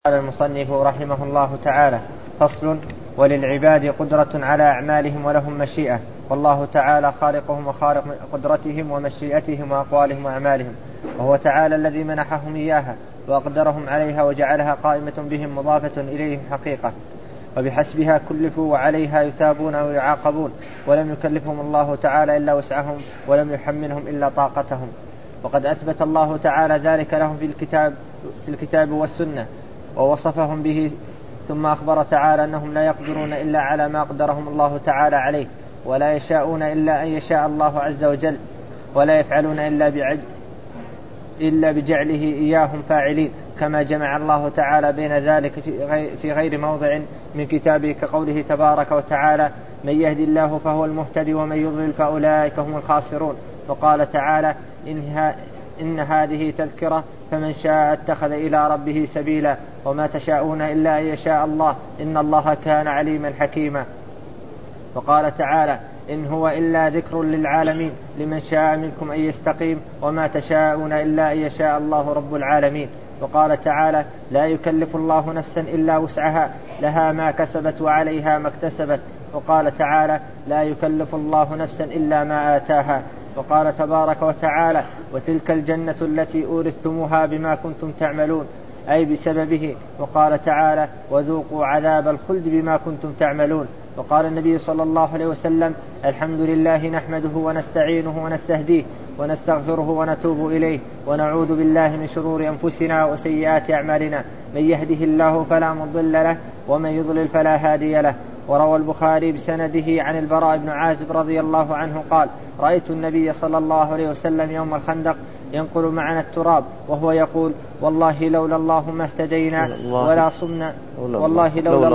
قال المصنف رحمه الله تعالى: فصل: وللعباد قدرة على أعمالهم ولهم مشيئة، والله تعالى خالقهم وخالق قدرتهم ومشيئتهم وأقوالهم وأعمالهم، وهو تعالى الذي منحهم إياها وأقدرهم عليها وجعلها قائمة بهم مضافة إليهم حقيقة، وبحسبها كلفوا وعليها يثابون ويعاقبون، ولم يكلفهم الله تعالى إلا وسعهم ولم يحملهم إلا طاقتهم. وقد أثبت الله تعالى ذلك لهم في الكتاب والسنة ووصفهم به، ثم أخبر تعالى أنهم لا يقدرون إلا على ما قدرهم الله تعالى عليه، ولا يشاءون إلا أن يشاء الله عز وجل، ولا يفعلون إلا بجعله إياهم فاعلين، كما جمع الله تعالى بين ذلك في غير موضع من كتابه، كقوله تبارك وتعالى: من يهدي الله فهو المهتدي ومن يضلل فأولئك هم الخاسرون. وقال تعالى: إن هذه تذكرة فمن شاء اتخذ إلى ربه سبيلا، وما تشاءون إلا أن يشاء الله إن الله كان عليما حكيما. وقال تعالى: إن هو إلا ذكر للعالمين لمن شاء منكم أن يستقيم، وما تشاءون إلا أن يشاء الله رب العالمين. وقال تعالى: لا يكلف الله نفسا إلا وسعها، لها ما كسبت وعليها ما اكتسبت. وقال تعالى: لا يكلف الله نفسا إلا ما آتاها. وقال تبارك وتعالى: وتلك الجنة التي أورثتموها بما كنتم تعملون، أي بسببه. وقال تعالى: وذوقوا عذاب الخلد بما كنتم تعملون. وقال النبي صلى الله عليه وسلم: الحمد لله نحمده ونستعينه ونستهديه ونستغفره ونتوب إليه، ونعوذ بالله من شرور أنفسنا وسيئات أعمالنا، من يهده الله فلا مضل له ومن يضلل فلا هادي له. وروى البخاري بسنده عن البراء بن عازب رضي الله عنه قال: رأيت النبي صلى الله عليه وسلم يوم الخندق ينقل معنا التراب وهو يقول: والله لولا الله ما اهتدينا ولا صمنا، والله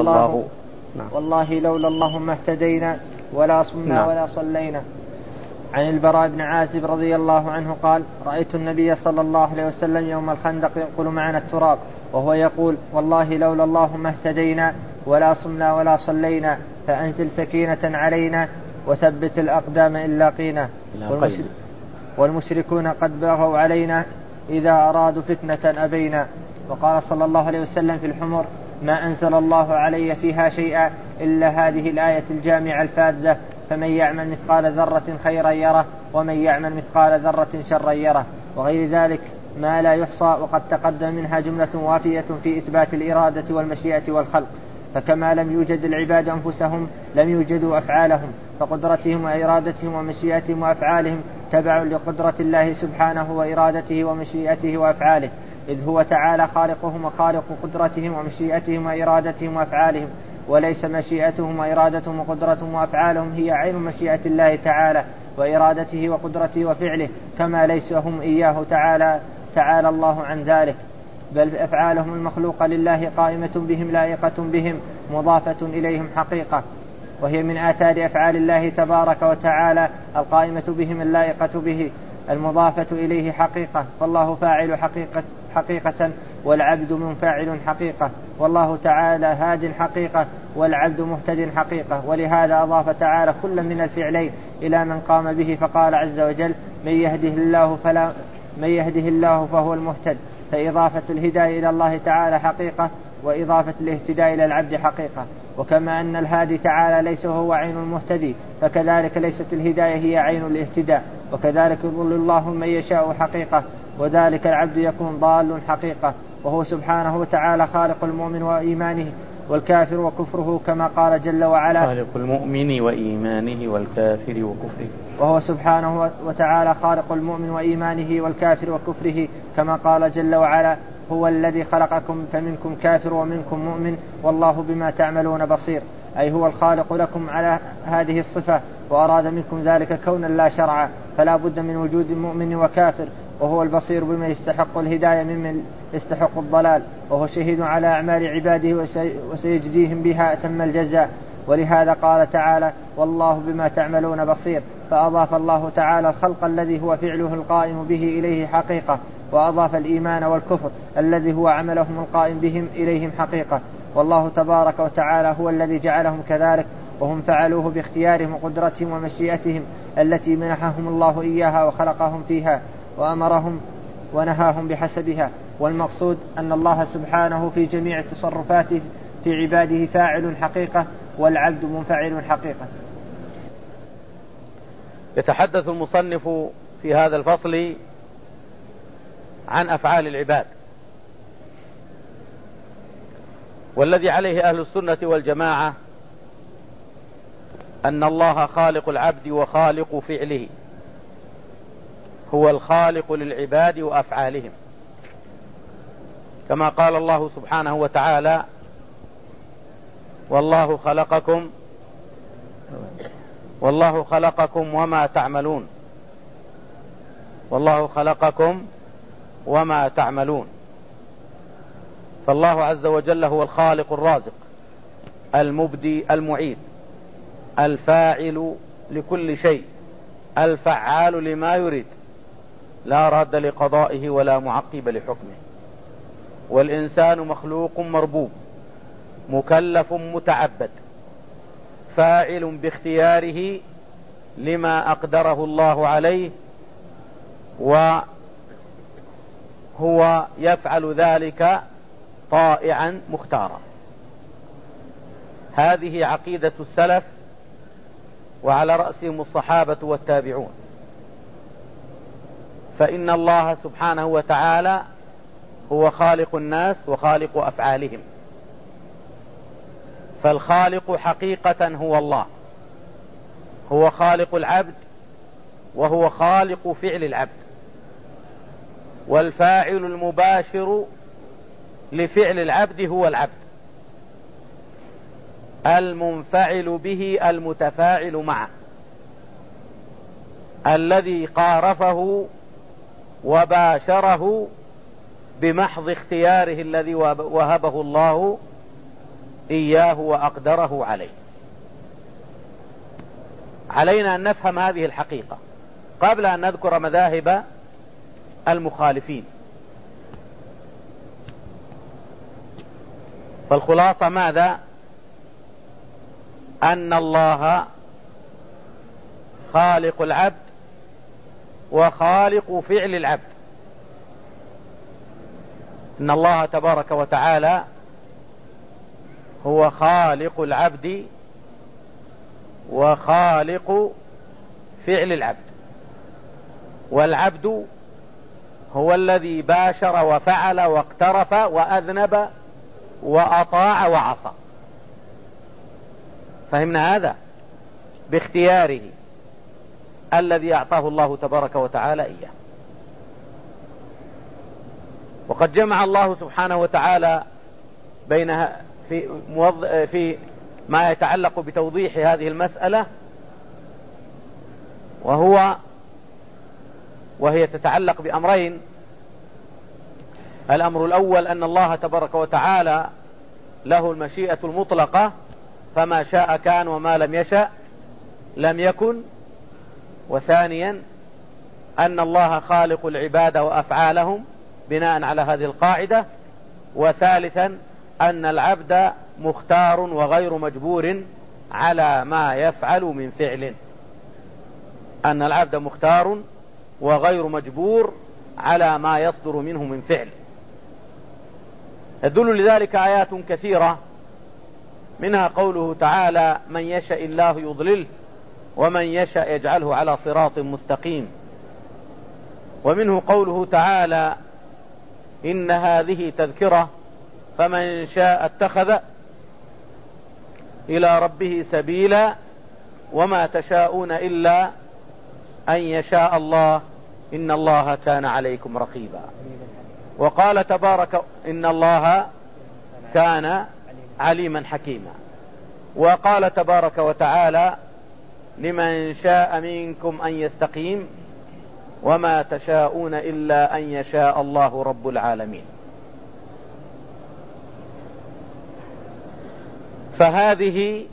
لولا الله ما اهتدينا ولا صمنا ولا صلينا. عن البراء بن عازب رضي الله عنه قال: رأيت النبي صلى الله عليه وسلم يوم الخندق ينقل معنا التراب وهو يقول: والله لولا الله ما اهتدينا ولا صمنا ولا صلينا، فأنزل سكينة علينا وثبت الأقدام إن لاقينا، والمشركون قد بغوا علينا إذا أرادوا فتنة أبينا. وقال صلى الله عليه وسلم في الحمر: ما أنزل الله علي فيها شيئا إلا هذه الآية الجامعة الفاذة: فمن يعمل مثقال ذرة خيرا يره ومن يعمل مثقال ذرة شرا يره، وغير ذلك ما لا يحصى. وقد تقدم منها جملة وافية في إثبات الإرادة والمشيئة والخلق، فكما لم يوجد العباد أنفسهم لم يوجدوا أفعالهم، فقدرتهم وإرادتهم ومشيئتهم وأفعالهم تبع لقدرة الله سبحانه وإرادته ومشيئته وأفعاله، إذ هو تعالى خالقهم وخالق قدرتهم ومشيئتهم وإرادتهم وأفعالهم، وليس مشيئتهم وإرادتهم وقدرتهم وأفعالهم هي عين مشيئة الله تعالى وإرادته وقدرته وفعله، كما ليس هم إياه تعالى الله عن ذلك، بل أفعالهم المخلوقة لله قائمة بهم لائقة بهم مضافة إليهم حقيقة، وهي من آثار أفعال الله تبارك وتعالى القائمة بهم اللائقة به المضافة إليه حقيقة، فالله فاعل حقيقة والعبد منفعل حقيقة، والله تعالى هاد حقيقة والعبد مهتد حقيقة. ولهذا أضاف تعالى كل من الفعلين إلى من قام به، فقال عز وجل: من يهده الله فهو المهتد، فإضافة الهداية إلى الله تعالى حقيقة، وإضافة الاهتداء إلى العبد حقيقة. وكما أن الهادي تعالى ليس هو عين المهتدي، فكذلك ليست الهداية هي عين الاهتداء، وكذلك يضل الله من يشاء حقيقة، وذلك العبد يكون ضال حقيقة. وهو سبحانه وتعالى خالق المؤمن وإيمانه والكافر وكفره، كما قال جل وعلا: خالق المؤمن وإيمانه والكافر وكفره. وهو سبحانه وتعالى خالق المؤمن وإيمانه والكافر وكفره، كما قال جل وعلا: هو الذي خلقكم فمنكم كافر ومنكم مؤمن والله بما تعملون بصير، أي هو الخالق لكم على هذه الصفة، وأراد منكم ذلك كونا لا شرعا، فلا بد من وجود مؤمن وكافر، وهو البصير بمن يستحق الهداية ممن يستحق الضلال، وهو شهيد على أعمال عباده وسيجزيهم بها أتم الجزاء. ولهذا قال تعالى: والله بما تعملون بصير، فأضاف الله تعالى الخلق الذي هو فعله القائم به إليه حقيقة، وأضاف الإيمان والكفر الذي هو عملهم القائم بهم إليهم حقيقة، والله تبارك وتعالى هو الذي جعلهم كذلك، وهم فعلوه باختيارهم وقدرتهم ومشيئتهم التي منحهم الله إياها وخلقهم فيها وأمرهم ونهاهم بحسبها، والمقصود أن الله سبحانه في جميع تصرفاته في عباده فاعل حقيقة، والعبد منفعل حقيقة. يتحدث المصنف في هذا الفصل عن أفعال العباد، والذي عليه أهل السنة والجماعة أن الله خالق العبد وخالق فعله، هو الخالق للعباد وأفعالهم، كما قال الله سبحانه وتعالى: والله خلقكم وما تعملون، والله خلقكم وما تعملون. فالله عز وجل هو الخالق الرازق المبدي المعيد الفاعل لكل شيء الفعال لما يريد، لا راد لقضائه ولا معقب لحكمه. والإنسان مخلوق مربوب مكلف متعبد فاعل باختياره لما أقدره الله عليه، وهو يفعل ذلك طائعا مختارا. هذه عقيدة السلف، وعلى رأسهم الصحابة والتابعون. فإن الله سبحانه وتعالى هو خالق الناس وخالق أفعالهم، فالخالق حقيقة هو الله، هو خالق العبد وهو خالق فعل العبد، والفاعل المباشر لفعل العبد هو العبد، المنفعل به المتفاعل معه، الذي قارفه وباشره بمحض اختياره الذي وهبه الله إياه وأقدره عليه. علينا أن نفهم هذه الحقيقة قبل أن نذكر مذاهب المخالفين. فالخلاصة ماذا؟ أن الله خالق العبد وخالق فعل العبد. إن الله تبارك وتعالى هو خالق العبد وخالق فعل العبد، والعبد هو الذي باشر وفعل واقترف وأذنب وأطاع وعصى. فهمنا هذا؟ باختياره الذي أعطاه الله تبارك وتعالى إياه. وقد جمع الله سبحانه وتعالى بينها في ما يتعلق بتوضيح هذه المسألة، وهي تتعلق بأمرين. الأمر الأول أن الله تبارك وتعالى له المشيئة المطلقة، فما شاء كان وما لم يشأ لم يكن. وثانيا أن الله خالق العباد وأفعالهم بناء على هذه القاعدة. وثالثا أن العبد مختار وغير مجبور على ما يفعل من فعل، أن العبد مختار وغير مجبور على ما يصدر منه من فعل. يدل لذلك آيات كثيرة، منها قوله تعالى: من يشاء الله يضلله ومن يشاء يجعله على صراط مستقيم. ومنه قوله تعالى: إن هذه تذكرة فمن شاء اتخذ إلى ربه سبيلا وما تشاءون إلا أن يشاء الله إن الله كان عليكم رقيبا. وقال تبارك: إن الله كان عليما حكيما. وقال تبارك وتعالى: لمن شاء منكم أن يستقيم وما تشاءون إلا أن يشاء الله رب العالمين. فهذه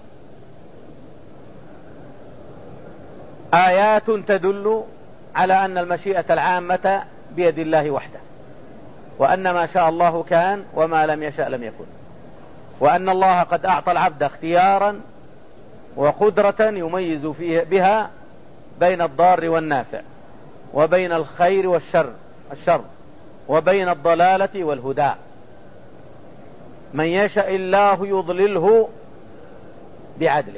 آيات تدل على أن المشيئة العامة بيد الله وحده، وأن ما شاء الله كان وما لم يشاء لم يكن، وأن الله قد أعطى العبد اختيارا وقدرة يميز بها بين الضار والنافع وبين الخير والشر، وبين الضلالة والهدى. من يشاء الله يضلله بعدله،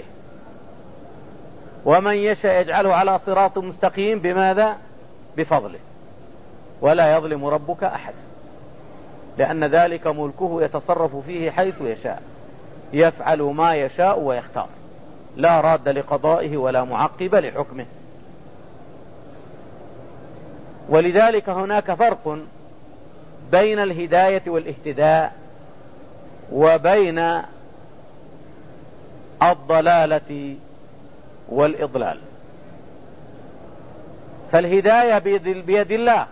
ومن يشاء يجعله على صراط مستقيم. بماذا؟ بفضله. ولا يظلم ربك أحد، لأن ذلك ملكه يتصرف فيه حيث يشاء، يفعل ما يشاء ويختار، لا راد لقضائه ولا معقب لحكمه. ولذلك هناك فرق بين الهداية والاهتداء وبين الضلالة والإضلال. فالهداية بيد الله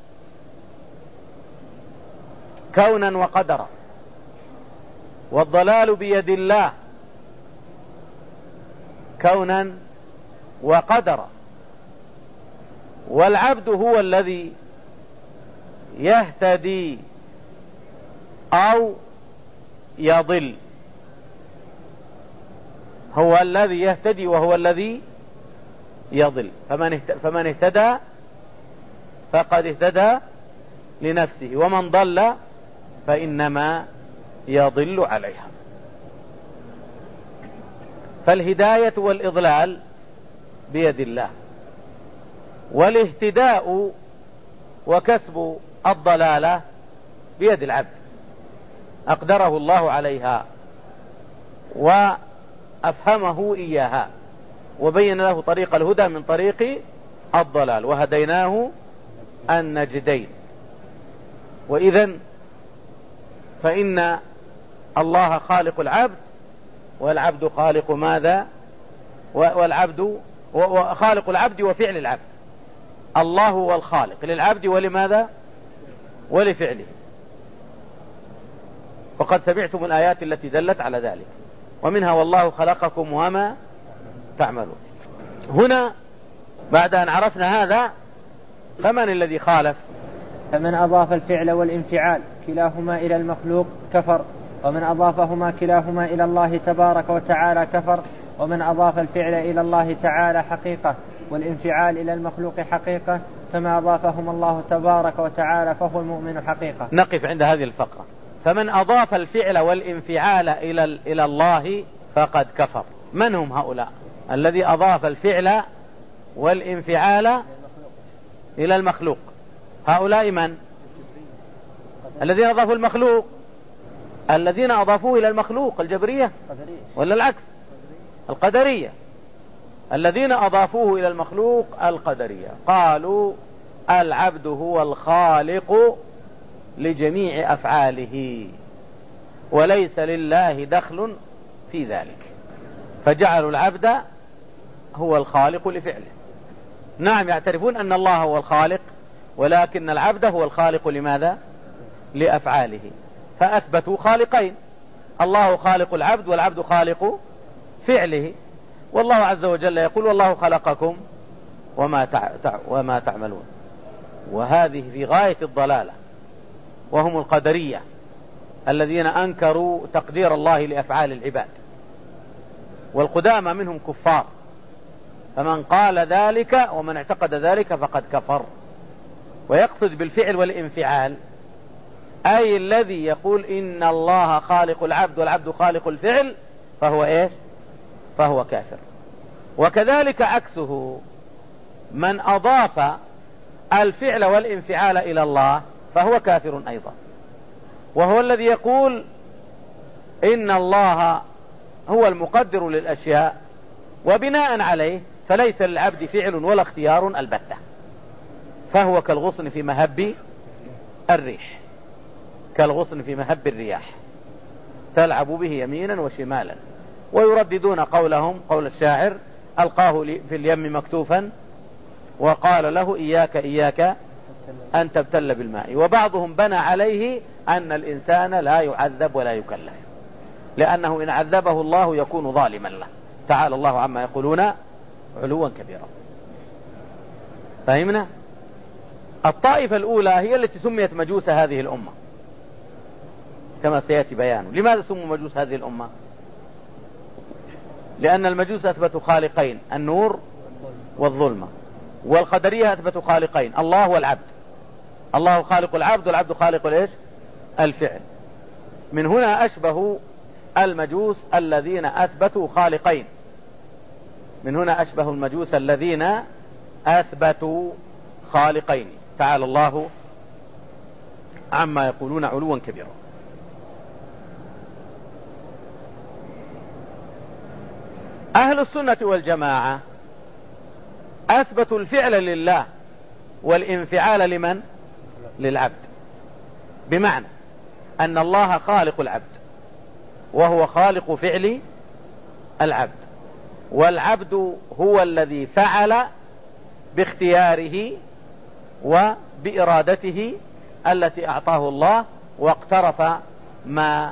كونا وقدرا، والضلال بيد الله كونا وقدرا. والعبد هو الذي يهتدي أو يضل، هو الذي يهتدي وهو الذي يضل. فمن اهتدى فقد اهتدى لنفسه، ومن ضل فإنما يضل عليها. فالهداية والإضلال بيد الله، والاهتداء وكسب الضلالة بيد العبد، أقدره الله عليها وأفهمه إياها، وبين له طريق الهدى من طريق الضلال، وهديناه النجدين. وإذن فإن الله خالق العبد، والعبد خالق ماذا؟ والعبد خالق العبد وفعل العبد. الله هو الخالق للعبد، ولماذا؟ ولفعله. وقد سمعتم الآيات التي دلت على ذلك، ومنها والله خلقكم وما تعملون. هنا بعد أن عرفنا هذا، فمن الذي خالف؟ فمن أضاف الفعل والانفعال كلاهما إلى المخلوق كفر، ومن أضافهما كلاهما إلى الله تبارك وتعالى كفر، ومن أضاف الفعل إلى الله تعالى حقيقة والانفعال إلى المخلوق حقيقة فما أضافهما الله تبارك وتعالى فهو المؤمن حقيقة. نقف عند هذه الفقرة. فمن أضاف الفعل والانفعال إلى الله فقد كفر. من هم هؤلاء؟ الذي أضاف الفعل والانفعال إلى المخلوق، هؤلاء من؟ الذين أضافوا المخلوق، الذين أضافوه إلى المخلوق، الجبرية ولا العكس؟ القدرية. الذين أضافوه إلى المخلوق القدرية قالوا العبد هو الخالق لجميع أفعاله وليس لله دخل في ذلك، فجعلوا العبد هو الخالق لفعله. نعم، يعترفون أن الله هو الخالق، ولكن العبد هو الخالق لماذا؟ لأفعاله. فأثبتوا خالقين، الله خالق العبد والعبد خالق فعله. والله عز وجل يقول والله خلقكم وما تعملون. وهذه في غاية الضلالة، وهم القدرية الذين أنكروا تقدير الله لأفعال العباد، والقدامى منهم كفار. فمن قال ذلك ومن اعتقد ذلك فقد كفر. ويقصد بالفعل والانفعال أي الذي يقول إن الله خالق العبد والعبد خالق الفعل فهو إيش؟ فهو كافر. وكذلك عكسه، من أضاف الفعل والانفعال إلى الله فهو كافر أيضا، وهو الذي يقول إن الله هو المقدر للأشياء، وبناء عليه فليس للعبد فعل ولا اختيار البتة، فهو كالغصن في مهب الريح، كالغصن في مهب الرياح تلعب به يمينا وشمالا. ويرددون قولهم قول الشاعر ألقاه في اليم مكتوفا وقال له إياك أن تبتل بالماء. وبعضهم بنى عليه أن الإنسان لا يعذب ولا يكلف، لأنه إن عذبه الله يكون ظالما له. تعالى الله عما يقولون علوا كبيرا. فهمنا؟ الطائفة الأولى هي التي سميت مجوس هذه الأمة كما سيأتي بيانه. لماذا سموا مجوس هذه الأمة؟ لأن المجوس أثبتوا خالقين، النور والظلمة، والقدرية أثبتوا خالقين، الله والعبد. الله خالق العبد والعبد خالق ليش الفعل. من هنا أشبه المجوس الذين أثبتوا خالقين، من هنا أشبه المجوس الذين أثبتوا خالقين. تعالى الله عما يقولون علوا كبيرا. أهل السنة والجماعة أثبتوا الفعل لله والانفعال لمن؟ للعبد، بمعنى أن الله خالق العبد وهو خالق فعل العبد، والعبد هو الذي فعل باختياره وبإرادته التي أعطاه الله، واقترف ما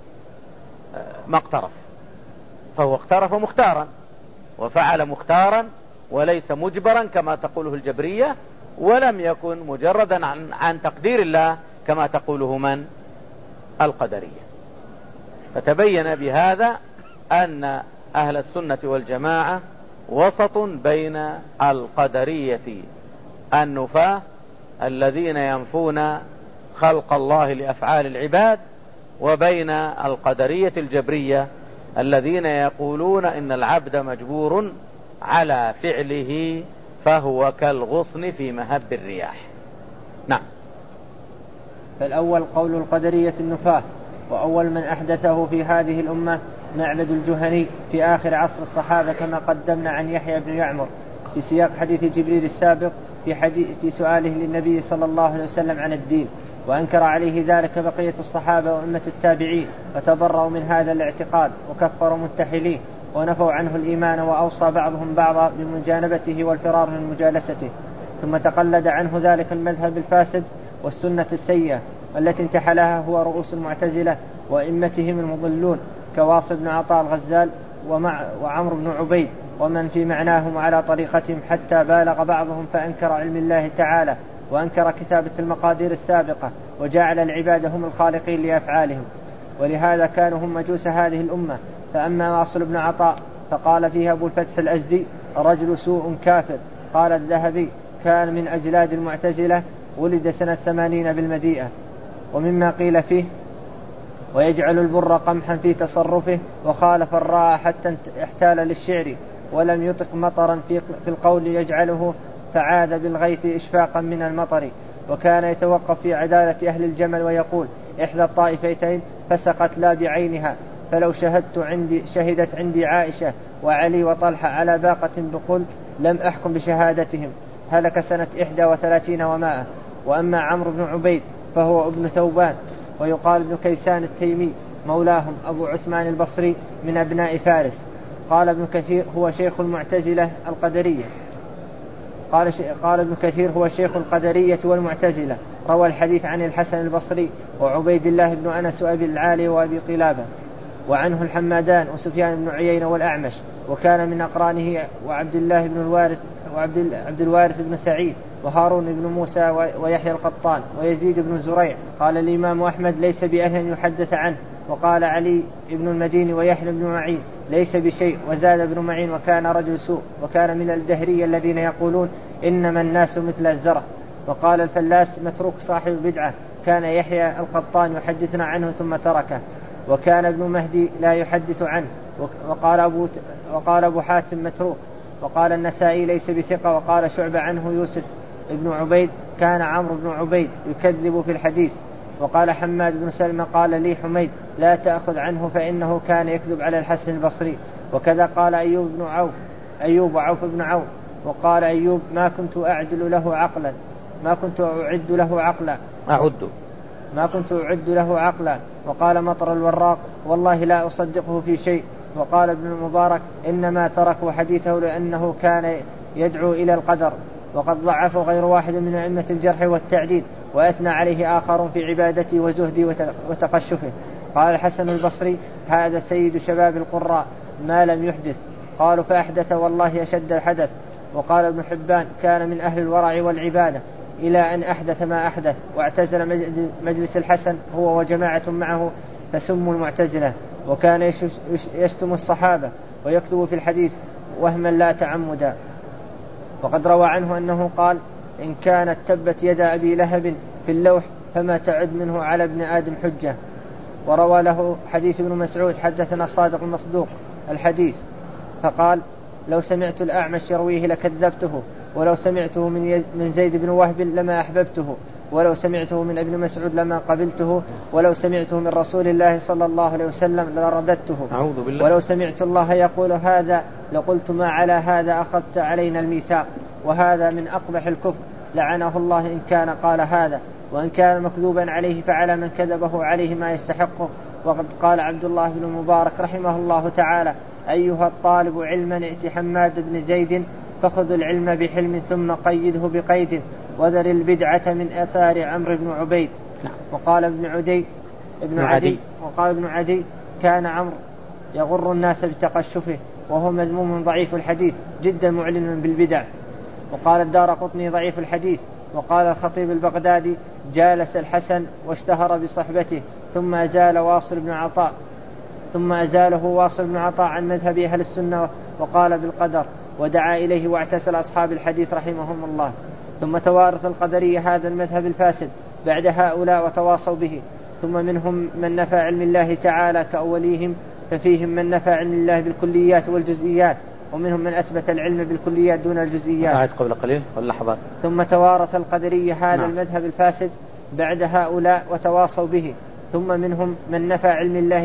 اقترف، فهو اقترف مختارا وفعل مختارا وليس مجبرا كما تقوله الجبرية، ولم يكن مجردا عن تقدير الله كما تقوله من؟ القدرية. فتبين بهذا أن أهل السنة والجماعة وسط بين القدرية النفاة الذين ينفون خلق الله لأفعال العباد، وبين القدرية الجبرية الذين يقولون إن العبد مجبور على فعله فهو كالغصن في مهب الرياح. نعم. فالأول قول القدرية النفاة، وأول من أحدثه في هذه الأمة معبد الجهني في آخر عصر الصحابة، كما قدمنا عن يحيى بن يعمر في سياق حديث جبريل السابق في سؤاله للنبي صلى الله عليه وسلم عن الدين، وأنكر عليه ذلك بقية الصحابة وأمة التابعين، وتبرأوا من هذا الاعتقاد وكفروا متحليه ونفوا عنه الإيمان، وأوصى بعضهم بعضا بمجانبته والفرار من مجالسته. ثم تقلد عنه ذلك المذهب الفاسد والسنة السيئة التي انتحلها هو رؤوس المعتزلة وإمتهم المضلون كواصل بن عطاء الغزال وعمرو بن عبيد ومن في معناهم على طريقتهم، حتى بالغ بعضهم فأنكر علم الله تعالى وأنكر كتابة المقادير السابقة، وجعل العباد هم الخالقين لأفعالهم، ولهذا كانوا هم مجوس هذه الأمة. فأما واصل بن عطاء فقال فيه أبو الفتح الأزدي رجل سوء كافر. قال الذهبي كان من أجلاد المعتزلة، ولد سنة 80 بالمديئة. ومما قيل فيه ويجعل البر قمحا في تصرفه، وخالف الراء حتى احتال للشعر، ولم يطق مطرا في القول يجعله فعاد بالغيث إشفاقا من المطر. وكان يتوقف في عدالة أهل الجمل ويقول إحدى الطائفتين فسقت لا بعينها، فلو شهدت عندي عائشة وعلي وطلحة على باقة بقل لم أحكم بشهادتهم. هلك سنة 31 و100. وأما عمرو بن عبيد فهو ابن ثوبان، ويقال ابن كيسان التيمي مولاهم أبو عثمان البصري من أبناء فارس. قال ابن كثير هو شيخ المعتزلة القدرية. قال ابن كثير هو شيخ القدرية والمعتزلة. روى الحديث عن الحسن البصري وعبيد الله بن أنس وأبي العالي وأبي قلابة، وعنه الحمادان وسفيان بن عيينة والأعمش، وكان من أقرانه وعبد الله بن الوارث وعبد الوارث بن سعيد وهارون بن موسى ويحيى القطان ويزيد بن زريع. قال الإمام أحمد ليس بأهل يحدث عنه. وقال علي بن المديني ويحيى بن معين ليس بشيء. وزاد ابن معين وكان رجل سوء، وكان من الدهرية الذين يقولون إنما الناس مثل الزرع. وقال الفلاس متروك صاحب بدعة، كان يحيى القطان يحدثنا عنه ثم تركه. وكان ابن مهدي لا يحدث عنه. وقال أبو حاتم متروك. وقال النسائي ليس بثقة. وقال شعبة عنه يوسف ابن عبيد كان عمرو بن عبيد يكذب في الحديث. وقال حماد بن سلمة قال لي حميد لا تأخذ عنه فإنه كان يكذب على الحسن البصري. وكذا قال أيوب وعوف بن عوف. وقال أيوب ما كنت أعد له عقلا. وقال مطر الوراق والله لا أصدقه في شيء. وقال ابن المبارك إنما تركوا حديثه لأنه كان يدعو إلى القدر. وقد ضعفوا غير واحد من أئمة الجرح والتعديل، وأثنى عليه آخر في عبادته وزهده وتقشفه. قال الحسن البصري هذا سيد شباب القراء ما لم يحدث. قالوا فأحدث والله أشد الحدث. وقال ابن حبان كان من أهل الورع والعبادة إلى أن أحدث ما أحدث، واعتزل مجلس الحسن هو وجماعة معه فسموا المعتزلة. وكان يشتم الصحابة ويكتب في الحديث وهما لا تعمدا. وقد روى عنه أنه قال إن كانت تبت يد أبي لهب في اللوح فما تعد منه على ابن آدم حجة. وروى له حديث ابن مسعود حدثنا الصادق المصدوق الحديث فقال لو سمعت الأعمش يرويه لكذبته، ولو سمعته من زيد بن وهب لما أحببته، ولو سمعته من ابن مسعود لما قبلته، ولو سمعته من رسول الله صلى الله عليه وسلم لرددته، أعوذ بالله. ولو سمعت الله يقول هذا لقلت ما على هذا أخذت علينا الميثاق. وهذا من أقبح الكفر، لعنه الله إن كان قال هذا، وإن كان مكذوبا عليه فعلى من كذبه عليه ما يستحقه. وقد قال عبد الله بن المبارك رحمه الله تعالى أيها الطالب علما ائت حماد بن زيد فخذ العلم بحلم ثم قيده بقيد، وذر البدعة من أثار عمرو بن عبيد. وقال ابن عدي كان عمرو يغر الناس بتقشفه، وهو مذموم ضعيف الحديث جدا معلن بالبدع. وقال الدارقطني ضعيف الحديث. وقال الخطيب البغدادي جالس الحسن واشتهر بصحبته ثم أزاله واصل بن عطاء عن مذهب أهل السنة وقال بالقدر ودعا إليه واعتزل أصحاب الحديث رحمهم الله. ثم توارث القدرية هذا المذهب الفاسد بعد هؤلاء وتواصوا به. ثم منهم من نفى علم الله تعالى كأوليهم، ففيهم من نفى علم الله بالكليات والجزئيات، ومنهم من أثبت العلم بالكليات دون الجزئيات. قبل قليل واللحظات. ثم توارث القدرية هذا المذهب الفاسد بعد هؤلاء وتواصوا به. ثم منهم من نفى علم الله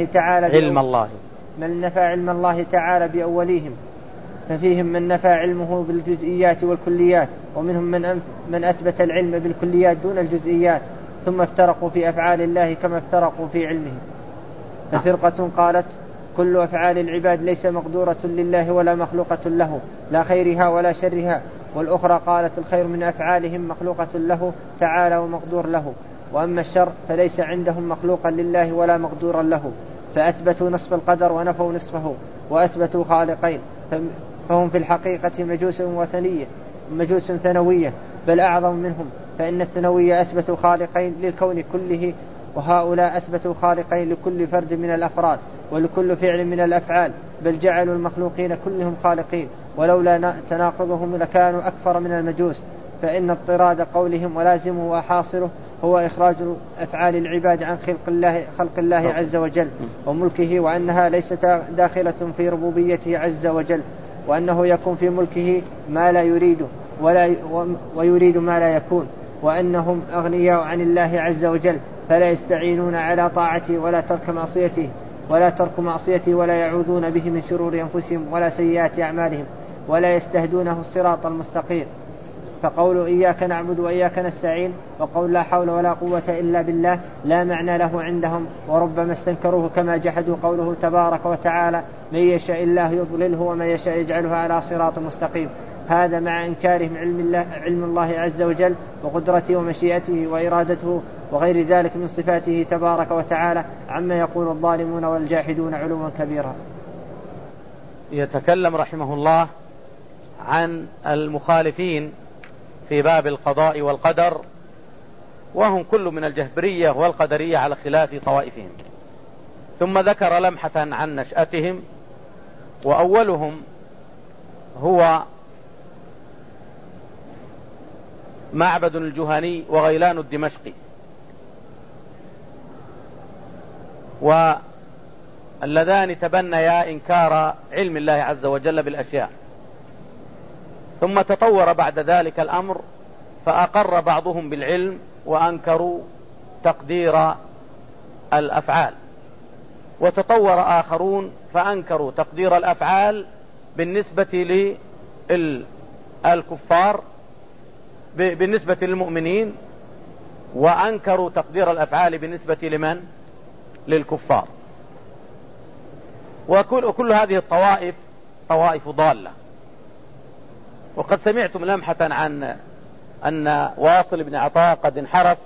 تعالى بأوليهم، ففيهم من نفى علمه بالجزئيات والكليات، ومنهم من أثبت العلم بالكليات دون الجزئيات. ثم افترقوا في أفعال الله كما افترقوا في علمه. ففرقة قالت كل أفعال العباد ليس مقدورة لله ولا مخلوقة له، لا خيرها ولا شرها. والأخرى قالت الخير من أفعالهم مخلوقة له تعالى ومقدور له، وأما الشر فليس عندهم مخلوقا لله ولا مقدورا له. فأثبتوا نصف القدر ونفوا نصفه، وأثبتوا خالقين، فهم في الحقيقة مجوس ثانوية بل أعظم منهم، فإن الثانوية أثبتوا خالقين للكون كله، وهؤلاء أثبتوا خالقين لكل فرد من الأفراد ولكل فعل من الأفعال، بل جعلوا المخلوقين كلهم خالقين، ولولا تناقضهم لكانوا أكثر من المجوس. فإن اضطراد قولهم ولازمه وحاصله هو إخراج أفعال العباد عن خلق الله عز وجل وملكه، وأنها ليست داخلة في ربوبيته عز وجل، وأنه يكون في ملكه ما لا يريد ويريد ما لا يكون، وأنهم أغنياء عن الله عز وجل، فلا يستعينون على طاعته ولا ترك معصيته ولا يعوذون به من شرور أنفسهم ولا سيئات أعمالهم، ولا يستهدونه الصراط المستقيم. فقول إياك نعبد وإياك نستعين وقول لا حول ولا قوة إلا بالله لا معنى له عندهم، وربما استنكروه كما جحدوا قوله تبارك وتعالى من يشاء الله يضلله ومن يشاء يجعله على صراط مستقيم. هذا مع إنكارهم علم الله عز وجل وقدرته ومشيئته وإرادته وغير ذلك من صفاته تبارك وتعالى عما يقول الظالمون والجاحدون علوا كبيرا. يتكلم رحمه الله عن المخالفين في باب القضاء والقدر، وهم كل من الجهبرية والقدرية على خلاف طوائفهم. ثم ذكر لمحة عن نشأتهم، وأولهم هو معبد الجهني وغيلان الدمشقي، واللذان تبنيا إنكار علم الله عز وجل بالأشياء. ثم تطور بعد ذلك الأمر فأقر بعضهم بالعلم وأنكروا تقدير الأفعال، وتطور آخرون فأنكروا تقدير الأفعال بالنسبة للكفار بالنسبة للمؤمنين، وأنكروا تقدير الأفعال بالنسبة لمن؟ للكفار. وكل هذه الطوائف طوائف ضالة. وقد سمعتم لمحة عن أن واصل بن عطاء قد انحرف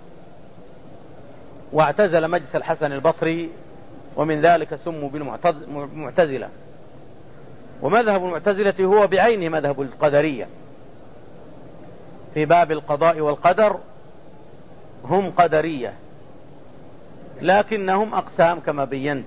واعتزل مجلس الحسن البصري، ومن ذلك سموا بالمعتزلة. ومذهب المعتزلة هو بعينه مذهب القدرية في باب القضاء والقدر. هم قدرية لكنهم أقسام كما بينت،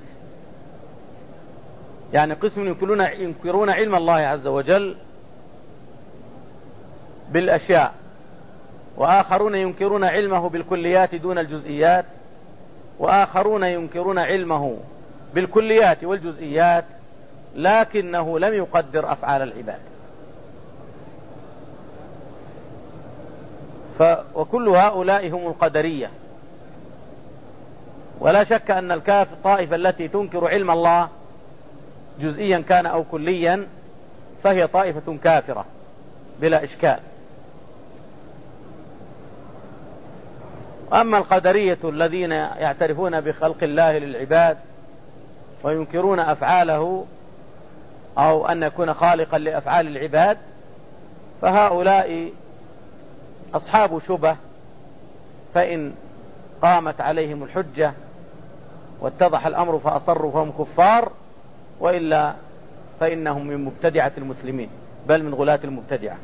يعني قسم ينكرون علم الله عز وجل بالأشياء وآخرون ينكرون علمه بالكليات دون الجزئيات، وآخرون ينكرون علمه بالكليات والجزئيات لكنه لم يقدر أفعال العباد. وكل هؤلاء هم القدرية. ولا شك أن الطائفة التي تنكر علم الله جزئيا كان أو كليا فهي طائفة كافرة بلا إشكال. أما القدرية الذين يعترفون بخلق الله للعباد وينكرون أفعاله أو أن يكون خالقا لأفعال العباد فهؤلاء أصحاب شبه، فإن قامت عليهم الحجة واتضح الأمر فأصروا فهم كفار، وإلا فإنهم من مبتدعة المسلمين بل من غلاة المبتدعة.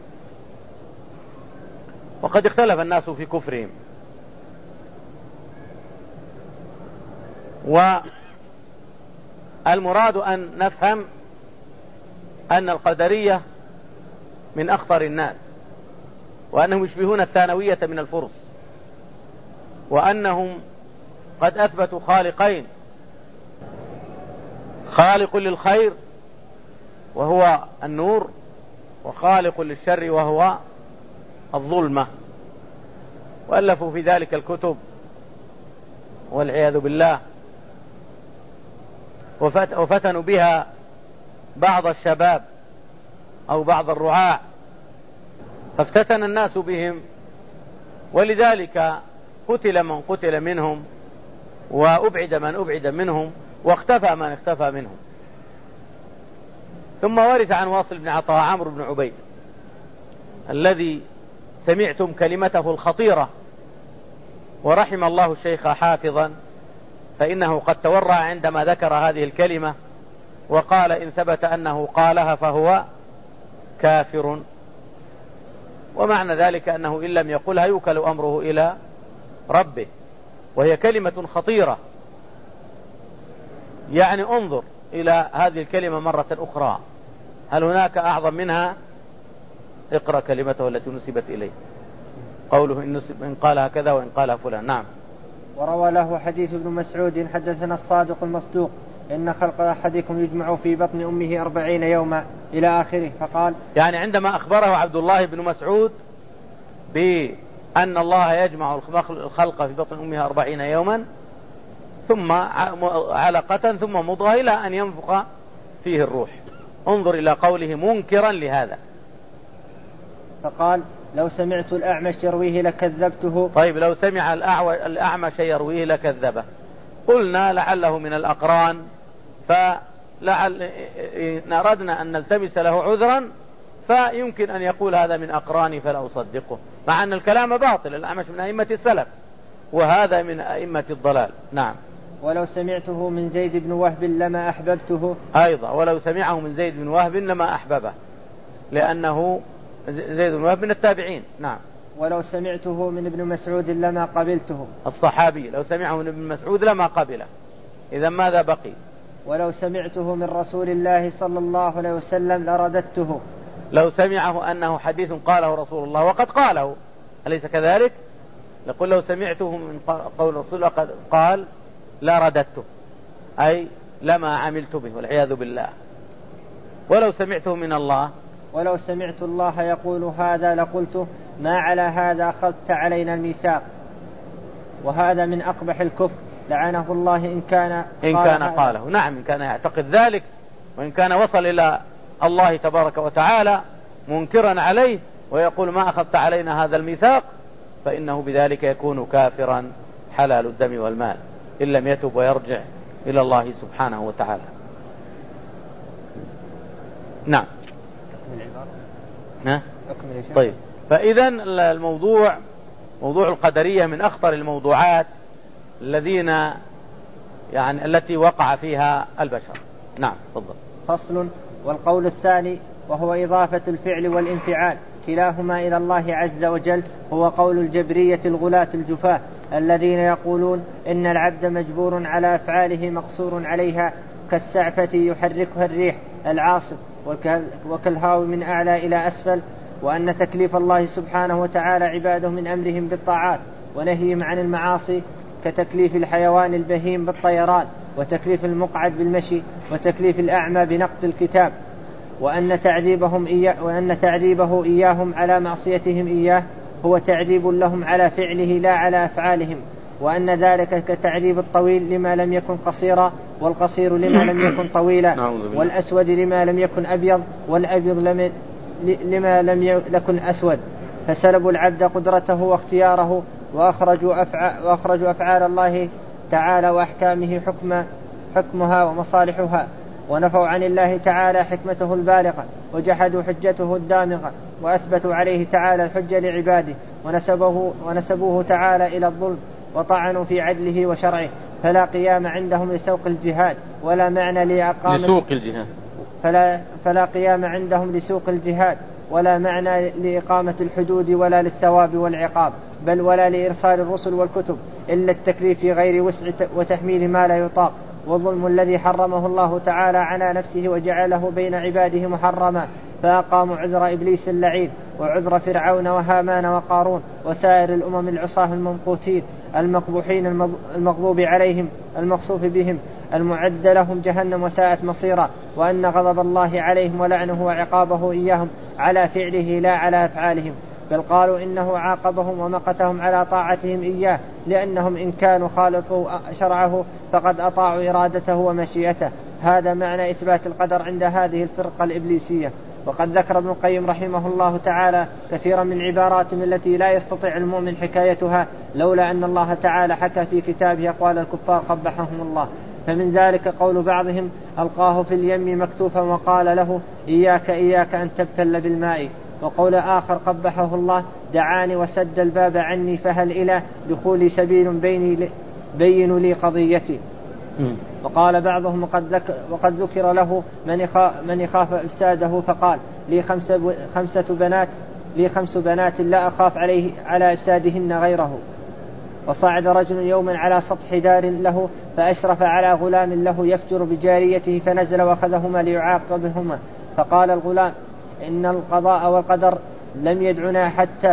وقد اختلف الناس في كفرهم. والمراد أن نفهم أن القدرية من أخطر الناس، وأنهم يشبهون الثانوية من الفرس، وأنهم قد أثبتوا خالقين: خالق للخير وهو النور، وخالق للشر وهو الظلمة، وألفوا في ذلك الكتب والعياذ بالله، وفتنوا بها بعض الشباب أو بعض الرعاع، فافتتن الناس بهم، ولذلك قتل من قتل منهم، وأبعد من أبعد منهم، واختفى من اختفى منهم. ثم ورث عن واصل بن عطاء عمرو بن عبيد الذي سمعتم كلمته الخطيرة، ورحم الله الشيخ حافظا، فإنه قد تورع عندما ذكر هذه الكلمة وقال: إن ثبت أنه قالها فهو كافر. ومعنى ذلك أنه إن لم يقلها يوكل أمره إلى ربه، وهي كلمة خطيرة. يعني انظر إلى هذه الكلمة مرة أخرى، هل هناك أعظم منها؟ اقرأ كلمته التي نسبت إليه، قوله إن قالها كذا وإن قالها فلان. نعم. وروى له حديث ابن مسعود: حدثنا الصادق المصدوق إن خلق أحدكم يجمع في بطن أمه 40 يوما إلى آخره. فقال يعني عندما أخبره عبد الله بن مسعود بأن الله يجمع الخلق في بطن أمها 40 يوما ثم علقة ثم مضغة إلى أن ينفخ فيه الروح، انظر إلى قوله منكرا لهذا. فقال: لو سمعت الأعمش يرويه لكذبته. طيب، لو سمع الأعمش يرويه لكذبه. قلنا لعله من الأقران، فلعل إن أردنا أن نلتمس له عذرا فيمكن أن يقول هذا من أقراني فلا أصدقه، مع أن الكلام باطل. الأعمش من أئمة السلف وهذا من أئمة الضلال. نعم. ولو سمعته من زيد بن وهب لما أحببته. أيضا ولو سمعه من زيد بن وهب لما أحببه، لأنه زيد بن وهب من التابعين. نعم. ولو سمعته من ابن مسعود لما قبلته. الصحابي لو سمعه من ابن مسعود لما قبله، إذا ماذا بقي؟ ولو سمعته من رسول الله صلى الله عليه وسلم لرددته. لو سمعه أنه حديث قاله رسول الله وقد قاله، أليس كذلك؟ يقول لو سمعته من قول رسول الله قد قال لا رددته، أي لما عملت به والعياذ بالله. ولو سمعته من الله، ولو سمعت الله يقول هذا لقلته ما على هذا أخذت علينا الميثاق. وهذا من أقبح الكفر، لعنه الله إن كان قاله. نعم، إن كان يعتقد ذلك، وإن كان وصل إلى الله تبارك وتعالى منكرا عليه ويقول ما أخذت علينا هذا الميثاق، فإنه بذلك يكون كافرا حلال الدم والمال إن لم يتب ويرجع إلى الله سبحانه وتعالى. نعم. طيب، فإذا الموضوع موضوع القدرية من أخطر الموضوعات التي وقع فيها البشر. نعم، تفضل. فصل. والقول الثاني وهو إضافة الفعل والانفعال كلاهما إلى الله عز وجل هو قول الجبرية الغلاة الجفاة الذين يقولون إن العبد مجبور على أفعاله مقصور عليها، كالسعفة يحركها الريح العاصف، وكالهاو من أعلى إلى أسفل، وأن تكليف الله سبحانه وتعالى عباده من أمرهم بالطاعات ونهيهم عن المعاصي كتكليف الحيوان البهيم بالطيران، وتكليف المقعد بالمشي، وتكليف الأعمى بنقد الكتاب، وأن تعذيبه إياهم على معصيتهم إياه هو تعذيب لهم على فعله لا على أفعالهم، وأن ذلك كتعذيب الطويل لما لم يكن قصيرا، والقصير لما لم يكن طويلا، والأسود لما لم يكن أبيض، والأبيض لما لم يكن أسود، فسلبوا العبد قدرته واختياره، وأخرجوا أفعال الله تعالى وأحكامه حكمها ومصالحها، ونفوا عن الله تعالى حكمته البالغة، وجحدوا حجته الدامغة، وأثبتوا عليه تعالى الحجة لعباده، ونسبوه تعالى إلى الظلم، وطعنوا في عدله وشرعه، فلا قيام عندهم لسوق الجهاد ولا معنى فلا قيام عندهم لسوق الجهاد ولا معنى لإقامة الحدود ولا للثواب والعقاب، بل ولا لإرسال الرسل والكتب، إلا التكليف في غير وسع وتحميل ما لا يطاق، والظلم الذي حرمه الله تعالى على نفسه وجعله بين عباده محرما، فأقاموا عذر إبليس اللعين، وعذر فرعون وهامان وقارون وسائر الأمم العصاة الممقوتين المقبوحين المغضوب عليهم المخسوف بهم المعد لهم جهنم وساءت مصيرا، وأن غضب الله عليهم ولعنه وعقابه إياهم على فعله لا على أفعالهم، بل قالوا إنه عاقبهم ومقتهم على طاعتهم إياه، لأنهم إن كانوا خالقوا شرعه فقد أطاعوا إرادته ومشيئته. هذا معنى إثبات القدر عند هذه الفرقة الإبليسية. وقد ذكر ابن القيم رحمه الله تعالى كثيرا من عبارات التي لا يستطيع المؤمن حكايتها لولا أن الله تعالى حكى في كتابه أقوال الكفار قبحهم الله، فمن ذلك قول بعضهم ألقاه في اليم مكتوفا وقال له إياك أن تبتل بالماء، وقول آخر قبحه الله دعاني وسد الباب عني فهل إلى دخولي سبيل بين لي قضيتي. وقال بعضهم وقد ذكر له من يخاف إفساده فقال لي خمس بنات لا أخاف على إفسادهن غيره. وصعد رجل يوما على سطح دار له فأشرف على غلام له يفجر بجاريته فنزل وأخذهما ليعاقبهما، فقال الغلام إن القضاء والقدر لم يدعنا حتى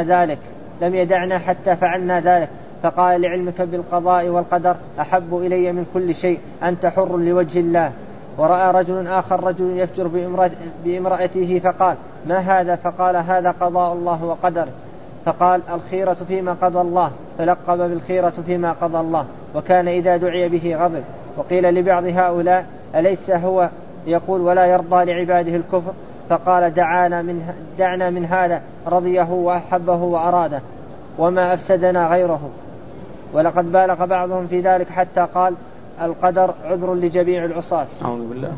فعلنا ذلك، فقال لعلمك بالقضاء والقدر أحب إلي من كل شيء، أنت حر لوجه الله. ورأى رجل آخر رجل يفجر بامرأته فقال ما هذا؟ فقال هذا قضاء الله وقدره، فقال الخيرة فيما قضى الله، فلقب بالخيرة فيما قضى الله، وكان إذا دعي به غضب. وقيل لبعض هؤلاء أليس هو يقول ولا يرضى لعباده الكفر؟ فقال دعنا من هذا رضيه وأحبه وأراده وما أفسدنا غيره. ولقد بالغ بعضهم في ذلك حتى قال القدر عذر لجميع العصاة. أعوذ بالله.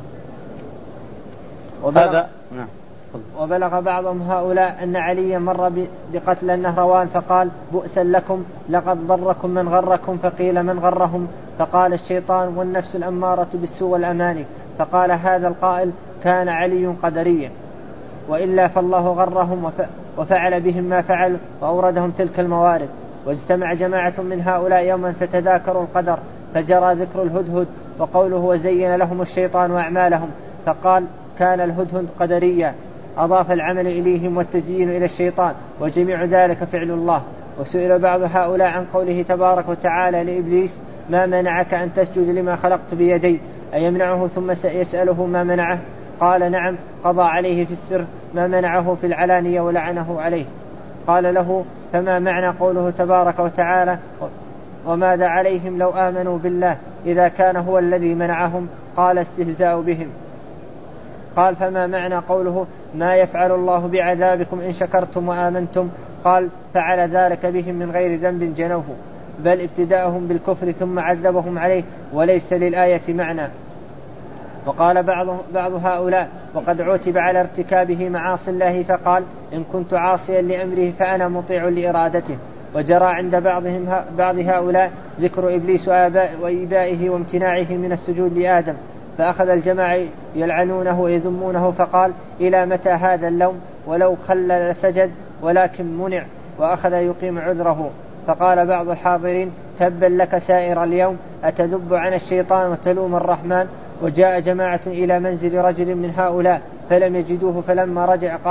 وبلغ بعضهم هؤلاء أن عليا مر بقتل النهروان فقال بؤسا لكم لقد ضركم من غركم، فقيل من غرهم؟ فقال الشيطان والنفس الأمارة بالسوء والأماني، فقال هذا القائل كان علي قدريا، وإلا فالله غرهم وفعل بهم ما فعل وأوردهم تلك الموارد. واجتمع جماعة من هؤلاء يوما فتذاكروا القدر، فجرى ذكر الهدهد وقوله وزين لهم الشيطان أعمالهم، فقال كان الهدهد قدريا، أضاف العمل إليهم والتزيين إلى الشيطان، وجميع ذلك فعل الله. وسئل بعض هؤلاء عن قوله تبارك وتعالى لإبليس ما منعك أن تسجد لما خلقت بيدي، أيمنعه ثم يسأله ما منعه؟ قال نعم، قضى عليه في السر ما منعه في العلانية ولعنه عليه. قال له فما معنى قوله تبارك وتعالى وماذا عليهم لو آمنوا بالله إذا كان هو الذي منعهم؟ قال استهزاء بهم. قال فما معنى قوله ما يفعل الله بعذابكم إن شكرتم وآمنتم؟ قال فعل ذلك بهم من غير ذنب جنوه، بل ابتداءهم بالكفر ثم عذبهم عليه، وليس للآية معنى. وقال بعض هؤلاء وقد عوتب على ارتكابه معاصي الله فقال إن كنت عاصيا لأمره فأنا مطيع لإرادته. وجرى عند بعض هؤلاء ذكر إبليس وإبائه وامتناعه من السجود لآدم، فأخذ الجماعة يلعنونه ويذمونه، فقال إلى متى هذا اللوم؟ ولو خلل سجد ولكن منع، وأخذ يقيم عذره. فقال بعض الحاضرين تبا لك سائر اليوم، أتذب عن الشيطان وتلوم الرحمن؟ وجاء جماعة إلى منزل رجل من هؤلاء فلم يجدوه، فلما رجع قال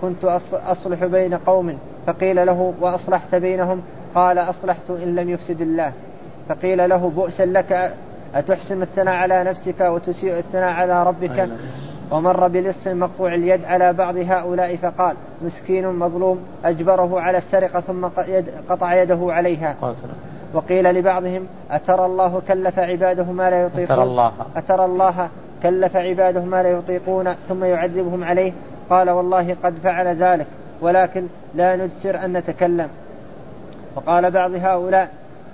كنت أصلح بين قوم، فقيل له: وأصلحت بينهم؟ قال: أصلحت إن لم يفسد الله. فقيل له: بؤسا لك، أتحسن الثناء على نفسك وتسيء الثناء على ربك؟ ومر بلص مقطوع اليد على بعض هؤلاء فقال: مسكين مظلوم أجبره على السرقة ثم قطع يده عليها. وقيل لبعضهم: أترى الله كلف عباده ما لا يطيقون، أترى الله كلف عباده ما لا يطيقون ثم يعذبهم عليه؟ قال: والله قد فعل ذلك، ولكن لا نجسر أن نتكلم. وقال بعض هؤلاء: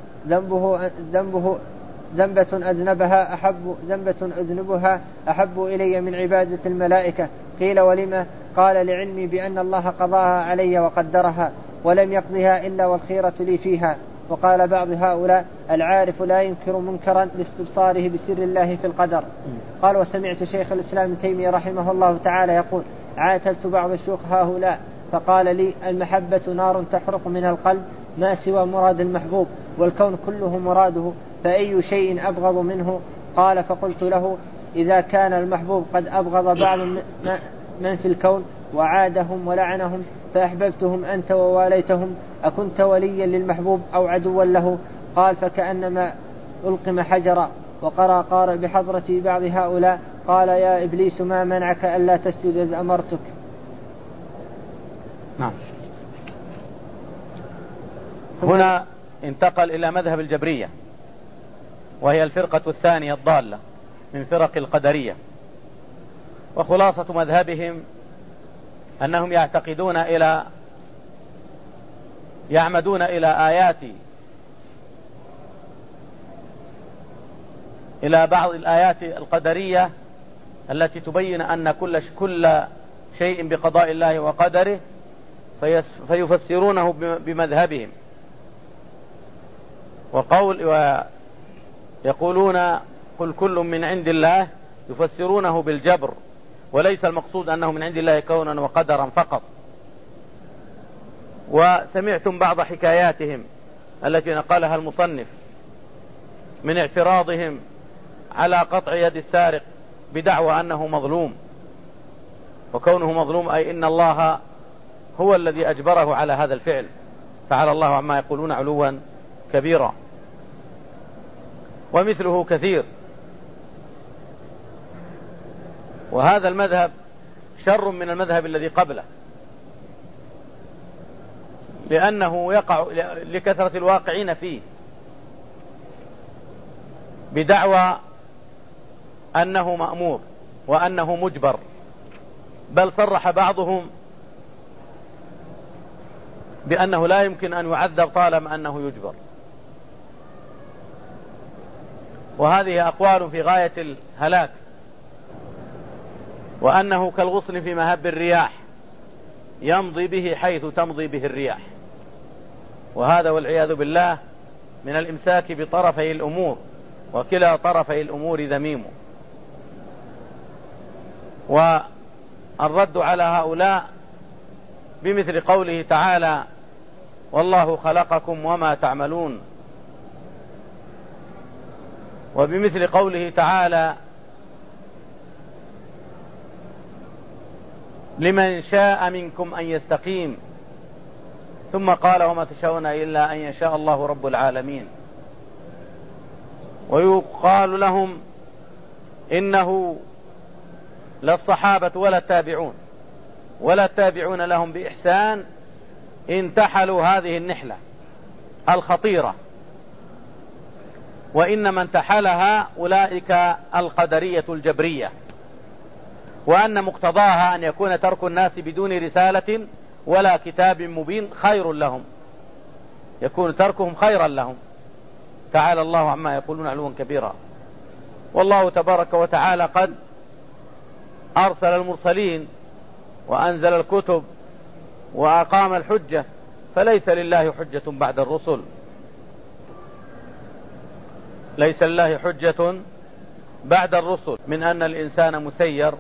ذنبة أذنبها أحب إلي من عبادة الملائكة. قيل: ولما؟ قال: لعلمي بأن الله قضاها علي وقدرها، ولم يقضها إلا والخيرة لي فيها. وقال بعض هؤلاء: العارف لا ينكر منكرا لاستبصاره بسر الله في القدر. قال: وسمعت شيخ الإسلام ابن تيمية رحمه الله تعالى يقول: عاتبت بعض الشيوخ هؤلاء فقال لي: المحبة نار تحرق من القلب ما سوى مراد المحبوب، والكون كله مراده، فأي شيء أبغض منه؟ قال: فقلت له: إذا كان المحبوب قد أبغض بعض من في الكون وعادهم ولعنهم فأحببتهم أنت وواليتهم، أكنت وليا للمحبوب أو عدوا له؟ قال: فكأنما ألقم حجرا. وقرأ قارئ بحضرة بعض هؤلاء: قال: يا إبليس ما منعك ألا تسجد إذ أمرتك؟ نعم. هنا انتقل إلى مذهب الجبرية، وهي الفرقة الثانية الضالة من فرق القدرية. وخلاصة مذهبهم أنهم يعمدون إلى بعض الآيات القدرية التي تبين أن كل شيء بقضاء الله وقدره، فيفسرونه بمذهبهم، ويقولون: قل كل من عند الله، يفسرونه بالجبر، وليس المقصود أنه من عند الله كونا وقدرا فقط. وسمعتم بعض حكاياتهم التي نقلها المصنف من اعتراضهم على قطع يد السارق بدعوى أنه مظلوم، وكونه مظلوم أي إن الله هو الذي أجبره على هذا الفعل، فعلى الله عما يقولون علوا كبيرا. ومثله كثير. وهذا المذهب شر من المذهب الذي قبله، لأنه يقع لكثرة الواقعين فيه بدعوى أنه مأمور وأنه مجبر، بل صرح بعضهم بأنه لا يمكن أن يعذب طالما أنه يجبر. وهذه أقوال في غاية الهلاك، وأنه كالغصن في مهب الرياح يمضي به حيث تمضي به الرياح، وهذا والعياذ بالله من الإمساك بطرفي الأمور، وكلا طرفي الأمور ذميم. والرد على هؤلاء بمثل قوله تعالى: والله خلقكم وما تعملون، وبمثل قوله تعالى: لمن شاء منكم أن يستقيم، ثم قال: وما تشاءون إلا أن يشاء الله رب العالمين. ويقال لهم إنه لا الصحابة ولا التابعون لهم بإحسان انتحلوا هذه النحلة الخطيرة، وإنما انتحلها أولئك القدرية الجبرية، وأن مقتضاها أن يكون ترك الناس بدون رسالة ولا كتاب مبين خير لهم، يكون تركهم خيرا لهم. تعالى الله عما يقولون علوا كبيرا. والله تبارك وتعالى قد أرسل المرسلين وأنزل الكتب وأقام الحجة، فليس لله حجة بعد الرسل، ليس لله حجة بعد الرسل، من أن الإنسان مسير.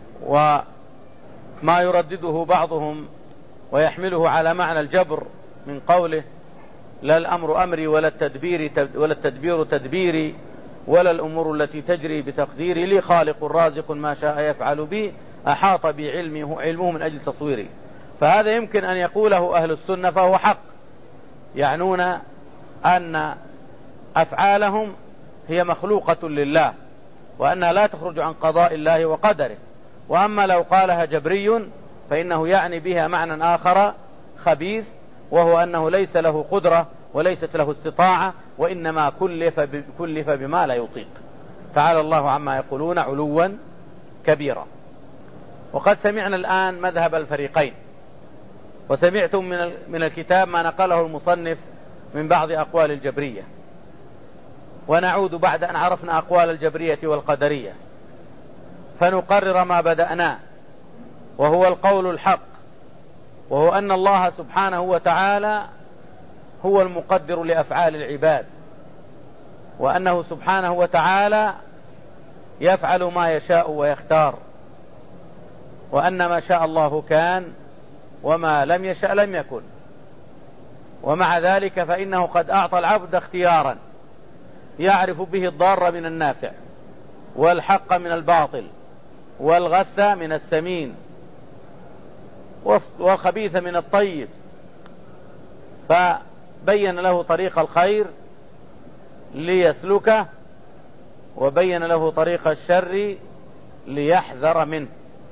وما يردده بعضهم ويحمله على معنى الجبر من قوله: لا الأمر أمري ولا التدبير تدبيري ولا الأمور التي تجري بتقديري، لي خالق رازق ما شاء يفعل بي، أحاط بي علمه من أجل تصويري. فهذا يمكن أن يقوله أهل السنة فهو حق، يعنون أن أفعالهم هي مخلوقة لله وأنها لا تخرج عن قضاء الله وقدره. وأما لو قالها جبري فإنه يعني بها معنى آخر خبيث، وهو أنه ليس له قدرة وليست له استطاعة، وإنما كلف بما لا يطيق. تعالى الله عما يقولون علوا كبيرا. وقد سمعنا الآن مذهب الفريقين، وسمعتم من الكتاب ما نقله المصنف من بعض أقوال الجبرية، ونعود بعد أن عرفنا أقوال الجبرية والقدرية فنقرر ما بدأناه، وهو القول الحق، وهو أن الله سبحانه وتعالى هو المقدر لأفعال العباد، وأنه سبحانه وتعالى يفعل ما يشاء ويختار، وأن ما شاء الله كان وما لم يشأ لم يكن. ومع ذلك فإنه قد أعطى العبد اختيارا يعرف به الضار من النافع، والحق من الباطل، والغث من السمين، والخبيث من الطيب، فبين له طريق الخير ليسلكه، وبين له طريق الشر ليحذر منه.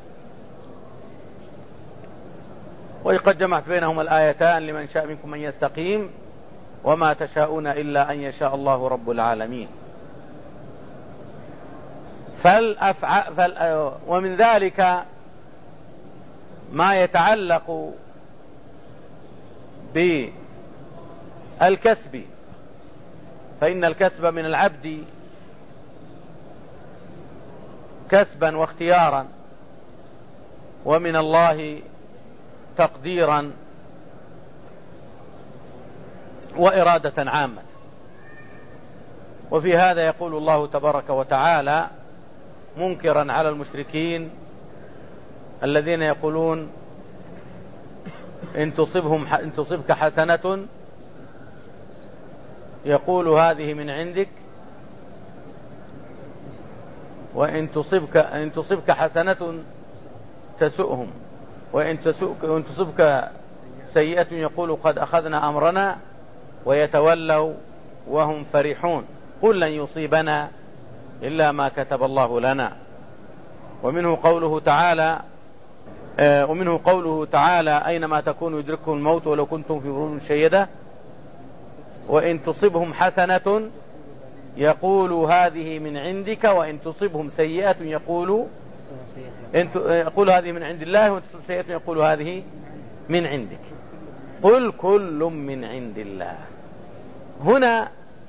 وقد جمعت بينهما الآيتان لمن شاء منكم أن يستقيم وما تشاءون إلا أن يشاء الله رب العالمين. ومن ذلك ما يتعلق بالكسب، فإن الكسب من العبد كسبا واختيارا، ومن الله تقديرا وإرادة عامة. وفي هذا يقول الله تبارك وتعالى منكرا على المشركين الذين يقولون إن تصبك حسنة يقول هذه من عندك، وإن تصبك حسنة تسؤهم، وإن تصبك سيئة يقول قد أخذنا أمرنا، ويتولوا وهم فرحون. قل لن يصيبنا إلا ما كتب الله لنا. ومنه قوله تعالى أينما تكونوا يدرككم الموت ولو كنتم في بروج مشيدة، وإن تصبهم حسنة يقولوا هذه من عندك، وإن تصبهم سيئة يقولوا هذه من عند الله، وإن تصبهم سيئة يقولوا هذه من عندك. قل كل من عند الله. هنا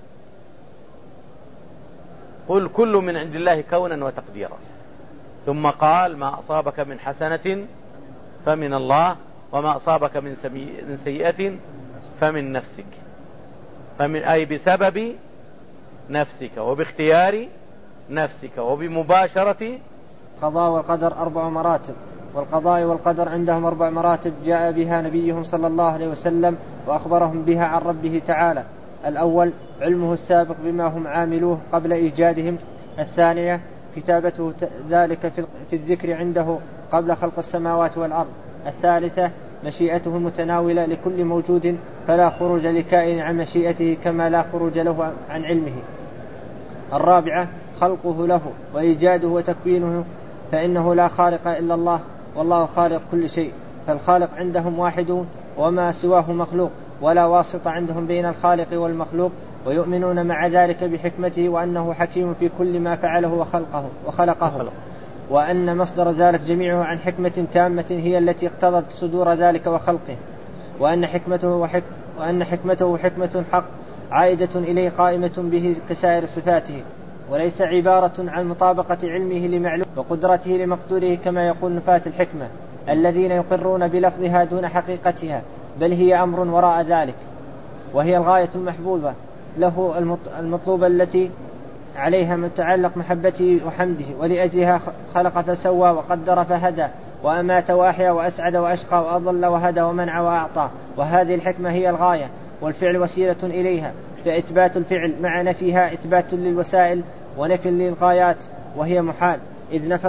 قل كل من عند الله كونا وتقديرا، ثم قال ما أصابك من حسنة فمن الله، وما أصابك من سيئة فمن نفسك، أي بسبب نفسك وباختيار نفسك وبمباشرة. القضاء والقدر 4 مراتب، والقضاء والقدر عندهم 4 مراتب جاء بها نبيهم صلى الله عليه وسلم وأخبرهم بها عن ربه تعالى. الأول علمه السابق بما هم عاملوه قبل إيجادهم. الثانية كتابته ذلك في الذكر عنده قبل خلق السماوات والأرض. الثالثة مشيئته المتناولة لكل موجود فلا خروج لكائن عن مشيئته كما لا خروج له عن علمه. الرابعة خلقه له وإيجاده وتكوينه، فإنه لا خالق إلا الله، والله خالق كل شيء، فالخالق عندهم واحد وما سواه مخلوق، ولا واسطة عندهم بين الخالق والمخلوق، ويؤمنون مع ذلك بحكمته وأنه حكيم في كل ما فعله وخلقه، وأن مصدر ذلك جميعه عن حكمة تامة هي التي اقتضت صدور ذلك وخلقه، وأن حكمته حكمة حق عائدة إليه قائمة به كسائر صفاته، وليس عبارة عن مطابقة علمه لمعلوم وقدرته لمقدوره كما يقول نفاة الحكمة الذين يقرون بلفظها دون حقيقتها، بل هي أمر وراء ذلك، وهي الغاية المحبوبة له المطلوبة التي عليها متعلق محبته وحمده، ولأجلها خلق فسوى وقدر فهدى وأمات وأحيا وأسعد وأشقى وأضل وهدى ومنع وأعطى، وهذه الحكمة هي الغاية، والفعل وسيلة إليها، فإثبات الفعل مع نفيها إثبات للوسائل ونفي للغايات، وهي محال، إذ نفي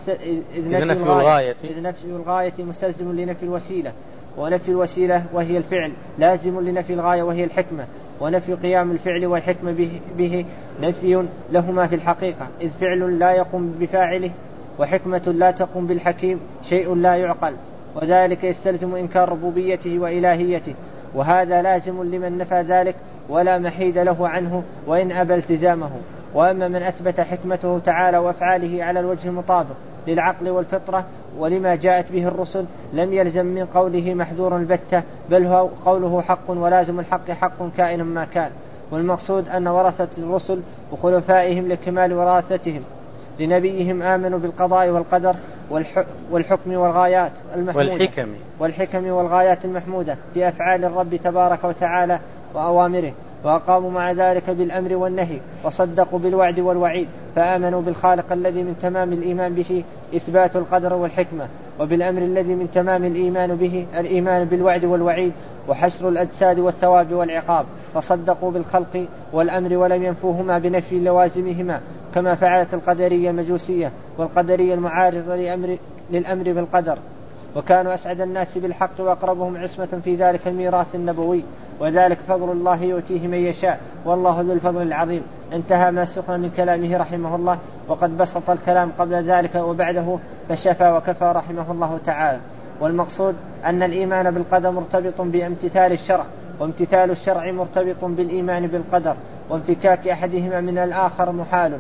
الغاية مستلزم لنفي الوسيلة، ونفي الوسيلة وهي الفعل لازم لنفي الغاية وهي الحكمة، ونفي قيام الفعل والحكمة به نفي لهما في الحقيقة، إذ فعل لا يقوم بفاعله وحكمة لا تقوم بالحكيم شيء لا يعقل، وذلك يستلزم إنكار ربوبيته وإلهيته، وهذا لازم لمن نفى ذلك ولا محيد له عنه وإن أبى التزامه. وأما من أثبت حكمته تعالى وأفعاله على الوجه المطابق للعقل والفطرة ولما جاءت به الرسل لم يلزم من قوله محذور البتة، بل هو قوله حق ولازم الحق حق كائن ما كان. والمقصود أن ورثة الرسل وخلفائهم لكمال وراثتهم لنبيهم آمنوا بالقضاء والقدر والحكم والغايات المحمودة والحكم والغايات المحمودة في أفعال الرب تبارك وتعالى وأوامره، وأقاموا مع ذلك بالأمر والنهي، وصدقوا بالوعد والوعيد، فآمنوا بالخالق الذي من تمام الإيمان به إثبات القدر والحكمة، وبالأمر الذي من تمام الإيمان به الإيمان بالوعد والوعيد وحشر الأجساد والثواب والعقاب، فصدقوا بالخلق والأمر ولم ينفوهما بنفي لوازمهما كما فعلت القدرية المجوسية والقدرية المعارضة للأمر بالقدر، وكانوا أسعد الناس بالحق وأقربهم عصمة في ذلك الميراث النبوي، وذلك فضل الله يؤتيه من يشاء والله ذو الفضل العظيم. انتهى ما سقنا من كلامه رحمه الله، وقد بسط الكلام قبل ذلك وبعده فشفى وكفى رحمه الله تعالى. والمقصود أن الإيمان بالقدر مرتبط بامتثال الشرع، وامتثال الشرع مرتبط بالإيمان بالقدر، وانفكاك أحدهما من الآخر محال،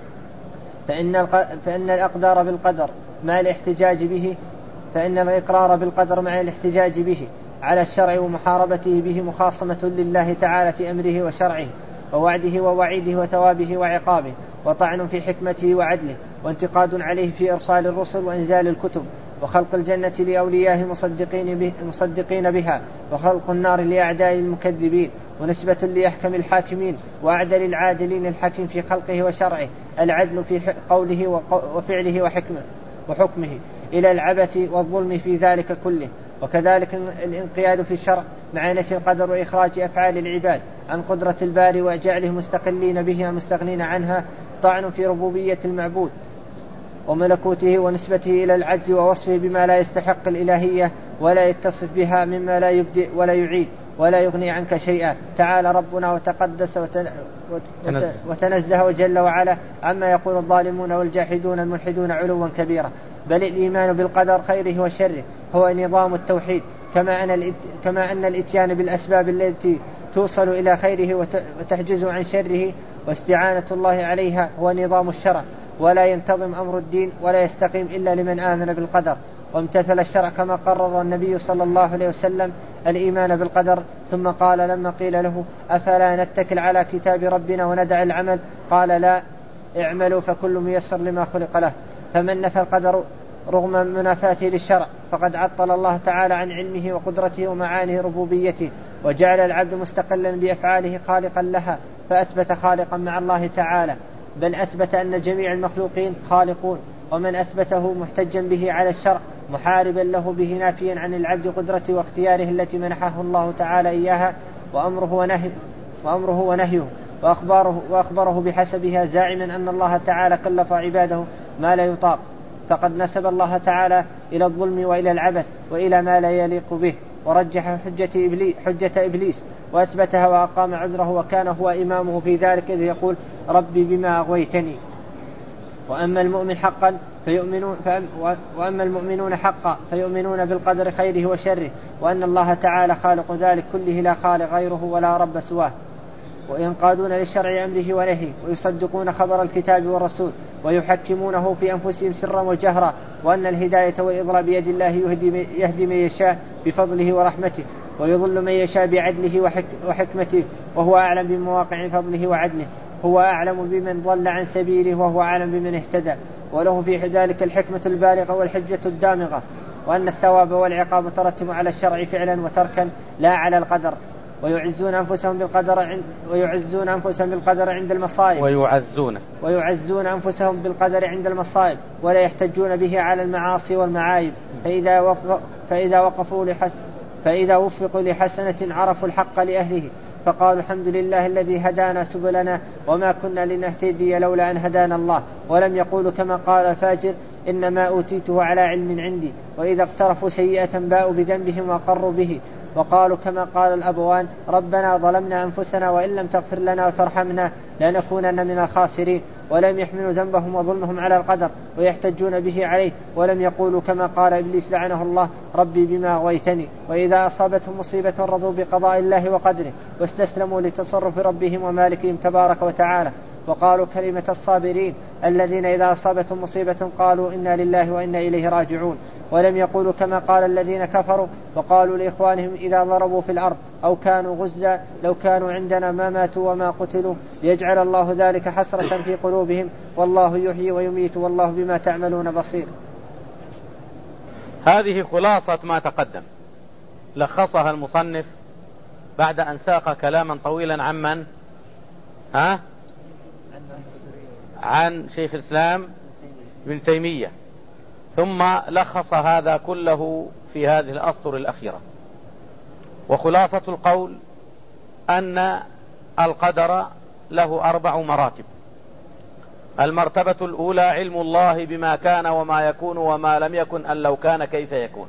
فإن الأقدار بالقدر مع الاحتجاج به فإن الإقرار بالقدر مع الاحتجاج به على الشرع ومحاربته به مخاصمة لله تعالى في أمره وشرعه ووعده ووعيده وثوابه وعقابه، وطعن في حكمته وعدله، وانتقاد عليه في إرسال الرسل وإنزال الكتب، وخلق الجنة لأوليائه المصدقين بها، وخلق النار لأعداء المكذبين، ونسبة لأحكم الحاكمين وأعدل العادلين الحكيم في خلقه وشرعه العدل في قوله وفعله وحكمه إلى العبث والظلم في ذلك كله. وكذلك الانقياد في الشرع مع نفي القدر وإخراج أفعال العباد عن قدرة الباري وجعله مستقلين بها مستغنين عنها طعن في ربوبية المعبود وملكوته ونسبته إلى العجز ووصفه بما لا يستحق الإلهية ولا يتصف بها مما لا يبدئ ولا يعيد ولا يغني عنك شيئا. تعالى ربنا وتقدس وتنزه وجل وعلا عما يقول الظالمون والجاحدون الملحدون علوا كبيرا. بل الإيمان بالقدر خيره وشره هو نظام التوحيد، كما أن الإتيان بالأسباب التي توصل إلى خيره وتحجز عن شره واستعانة الله عليها هو نظام الشرع، ولا ينتظم أمر الدين ولا يستقيم إلا لمن آمن بالقدر وامتثل الشرع، كما قرر النبي صلى الله عليه وسلم الإيمان بالقدر. ثم قال لما قيل له أفلا نتكل على كتاب ربنا وندع العمل قال لا، اعملوا فكل ميسر لما خلق له. فمن نفى القدر رغم منافاته للشرع فقد عطل الله تعالى عن علمه وقدرته ومعاني ربوبيته، وجعل العبد مستقلا بأفعاله خالقا لها، فأثبت خالقا مع الله تعالى، بل أثبت أن جميع المخلوقين خالقون، ومن أثبته محتجا به على الشرع محاربا له به نافيا عن العبد قدرته واختياره التي منحه الله تعالى إياها وأمره ونهيه وأخبره بحسبها، زاعما أن الله تعالى كلف عباده ما لا يطاق، فقد نسب الله تعالى إلى الظلم وإلى العبث وإلى ما لا يليق به، ورجح حجة إبليس وأثبتها وأقام عذره، وكان هو إمامه في ذلك إذ يقول ربي بما أغويتني. وأما المؤمنون حقا فيؤمنون بالقدر خيره وشره، وأن الله تعالى خالق ذلك كله لا خالق غيره ولا رب سواه، وينقادون للشرع أمره ونهيه، ويصدقون خبر الكتاب والرسول، ويحكمونه في أنفسهم سرا وجهرا، وأن الهداية والإضلال بيد الله يهدي من يشاء بفضله ورحمته، ويضل من يشاء بعدله وحكمته، وهو أعلم بمواقع فضله وعدله، هو أعلم بمن ضل عن سبيله وهو أعلم بمن اهتدى، وله في ذلك الحكمة البالغة والحجة الدامغة، وأن الثواب والعقاب ترتب على الشرع فعلا وتركا لا على القدر، ويعزون أنفسهم بالقدر عند المصائب أنفسهم بالقدر عند المصائب، ولا يحتجون به على المعاصي والمعايب، فإذا وفقوا لحسنة عرفوا الحق لأهله، فقالوا الحمد لله الذي هدانا سبلنا وما كنا لنهتدي لولا أن هدانا الله. ولم يقولوا كما قال الفاجر إنما أوتيته على علم عندي. وإذا اقترفوا سيئة باءوا بذنبهم وقروا به. وقالوا كما قال الأبوان ربنا ظلمنا أنفسنا وإن لم تغفر لنا وترحمنا لنكونن من الخاسرين. ولم يحملوا ذنبهم وظلمهم على القدر ويحتجون به عليه. ولم يقولوا كما قال إبليس لعنه الله ربي بما أغويتني. وإذا أصابتهم مصيبة رضوا بقضاء الله وقدره واستسلموا لتصرف ربهم ومالكهم تبارك وتعالى. وقالوا كلمة الصابرين الذين إذا أصابتهم مصيبة قالوا إنا لله وإنا إليه راجعون. ولم يقولوا كما قال الذين كفروا وقالوا لإخوانهم إذا ضربوا في الأرض أو كانوا غزا لو كانوا عندنا ما ماتوا وما قتلوا ليجعل الله ذلك حسرة في قلوبهم والله يحيي ويميت والله بما تعملون بصير. هذه خلاصة ما تقدم، لخصها المصنف بعد أن ساق كلاما طويلا عمن عن شيخ الإسلام ابن تيمية، ثم لخص هذا كله في هذه الأسطر الأخيرة. وخلاصة القول أن القدر له 4 مراتب. المرتبة الأولى علم الله بما كان وما يكون وما لم يكن أن لو كان كيف يكون،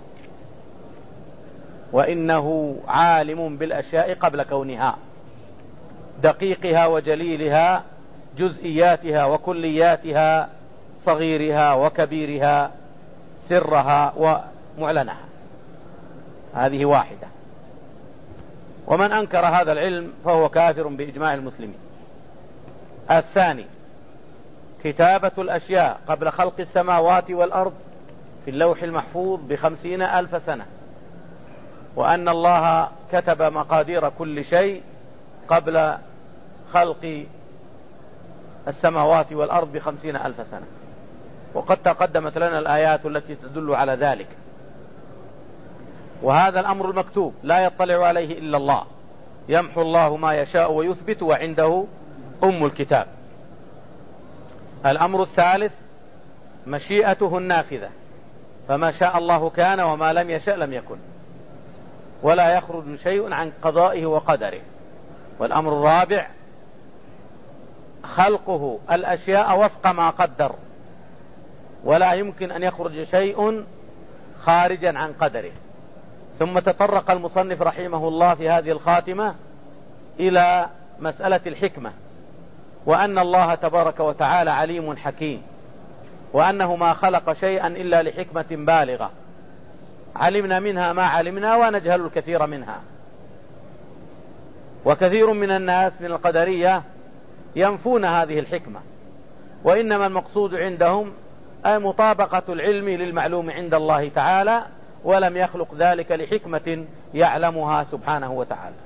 وإنه عالم بالأشياء قبل كونها، دقيقها وجليلها، جزئياتها وكلياتها، صغيرها وكبيرها، سرها ومعلنها. هذه واحدة. ومن أنكر هذا العلم فهو كافر بإجماع المسلمين. الثاني كتابة الأشياء قبل خلق السماوات والأرض في اللوح المحفوظ ب50,000 سنة، وأن الله كتب مقادير كل شيء قبل خلق السماوات والأرض ب50,000 سنة. وقد تقدمت لنا الآيات التي تدل على ذلك. وهذا الأمر المكتوب لا يطلع عليه إلا الله، يمحو الله ما يشاء ويثبت وعنده أم الكتاب. الأمر الثالث مشيئته النافذة، فما شاء الله كان وما لم يشأ لم يكن، ولا يخرج شيء عن قضائه وقدره. والأمر الرابع خلقه الأشياء وفق ما قدر، ولا يمكن أن يخرج شيء خارجا عن قدره. ثم تطرق المصنف رحمه الله في هذه الخاتمة إلى مسألة الحكمة، وأن الله تبارك وتعالى عليم حكيم، وأنه ما خلق شيئا إلا لحكمة بالغة علمنا منها ما علمنا ونجهل الكثير منها. وكثير من الناس من القدرية ينفون هذه الحكمة، وإنما المقصود عندهم أي مطابقة العلم للمعلوم عند الله تعالى، ولم يخلق ذلك لحكمة يعلمها سبحانه وتعالى.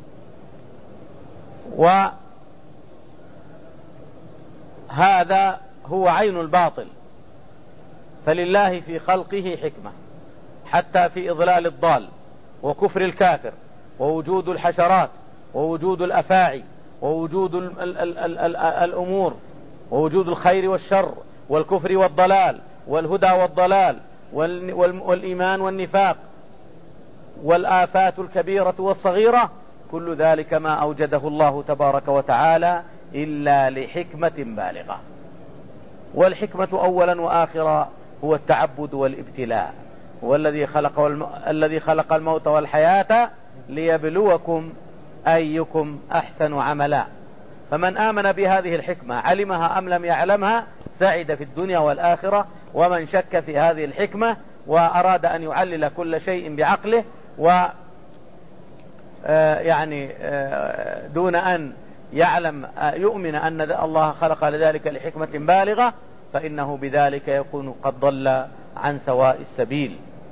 وهذا هو عين الباطل، فلله في خلقه حكمة، حتى في إضلال الضال وكفر الكافر ووجود الحشرات ووجود الأفاعي ووجود الأمور ووجود الخير والشر والكفر والضلال والهدى والضلال والإيمان والنفاق والآفات الكبيرة والصغيرة، كل ذلك ما أوجده الله تبارك وتعالى إلا لحكمة بالغة. والحكمة أولا وآخرا هو التعبد والابتلاء، هو الذي خلق الموت والحياة ليبلوكم أيكم أحسن عملا. فمن آمن بهذه الحكمة علمها أم لم يعلمها سعد في الدنيا والآخرة. ومن شك في هذه الحكمة وأراد أن يعلل كل شيء بعقله دون أن يؤمن أن الله خلق لذلك لحكمة بالغة، فإنه بذلك يكون قد ضل عن سواء السبيل.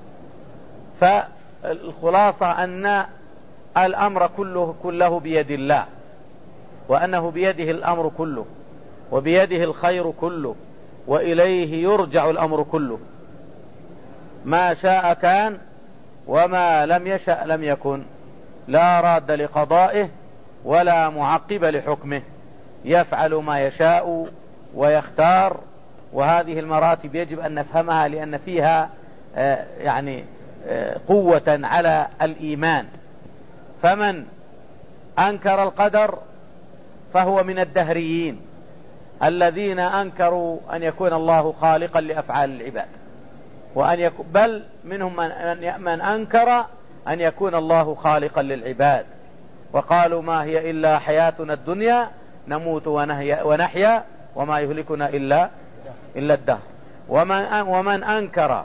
فالخلاصة أن الأمر كله بيد الله، وأنه بيده الأمر كله وبيده الخير كله وإليه يرجع الأمر كله. ما شاء كان وما لم يشأ لم يكن، لا راد لقضائه ولا معقب لحكمه، يفعل ما يشاء ويختار. وهذه المراتب يجب أن نفهمها لأن فيها قوة على الإيمان. فمن أنكر القدر فهو من الدهريين الذين أنكروا أن يكون الله خالقا لأفعال العباد، بل منهم من أنكر أن يكون الله خالقا للعباد، وقالوا ما هي إلا حياتنا الدنيا نموت ونحيا وما يهلكنا إلا الدهر. ومن أنكر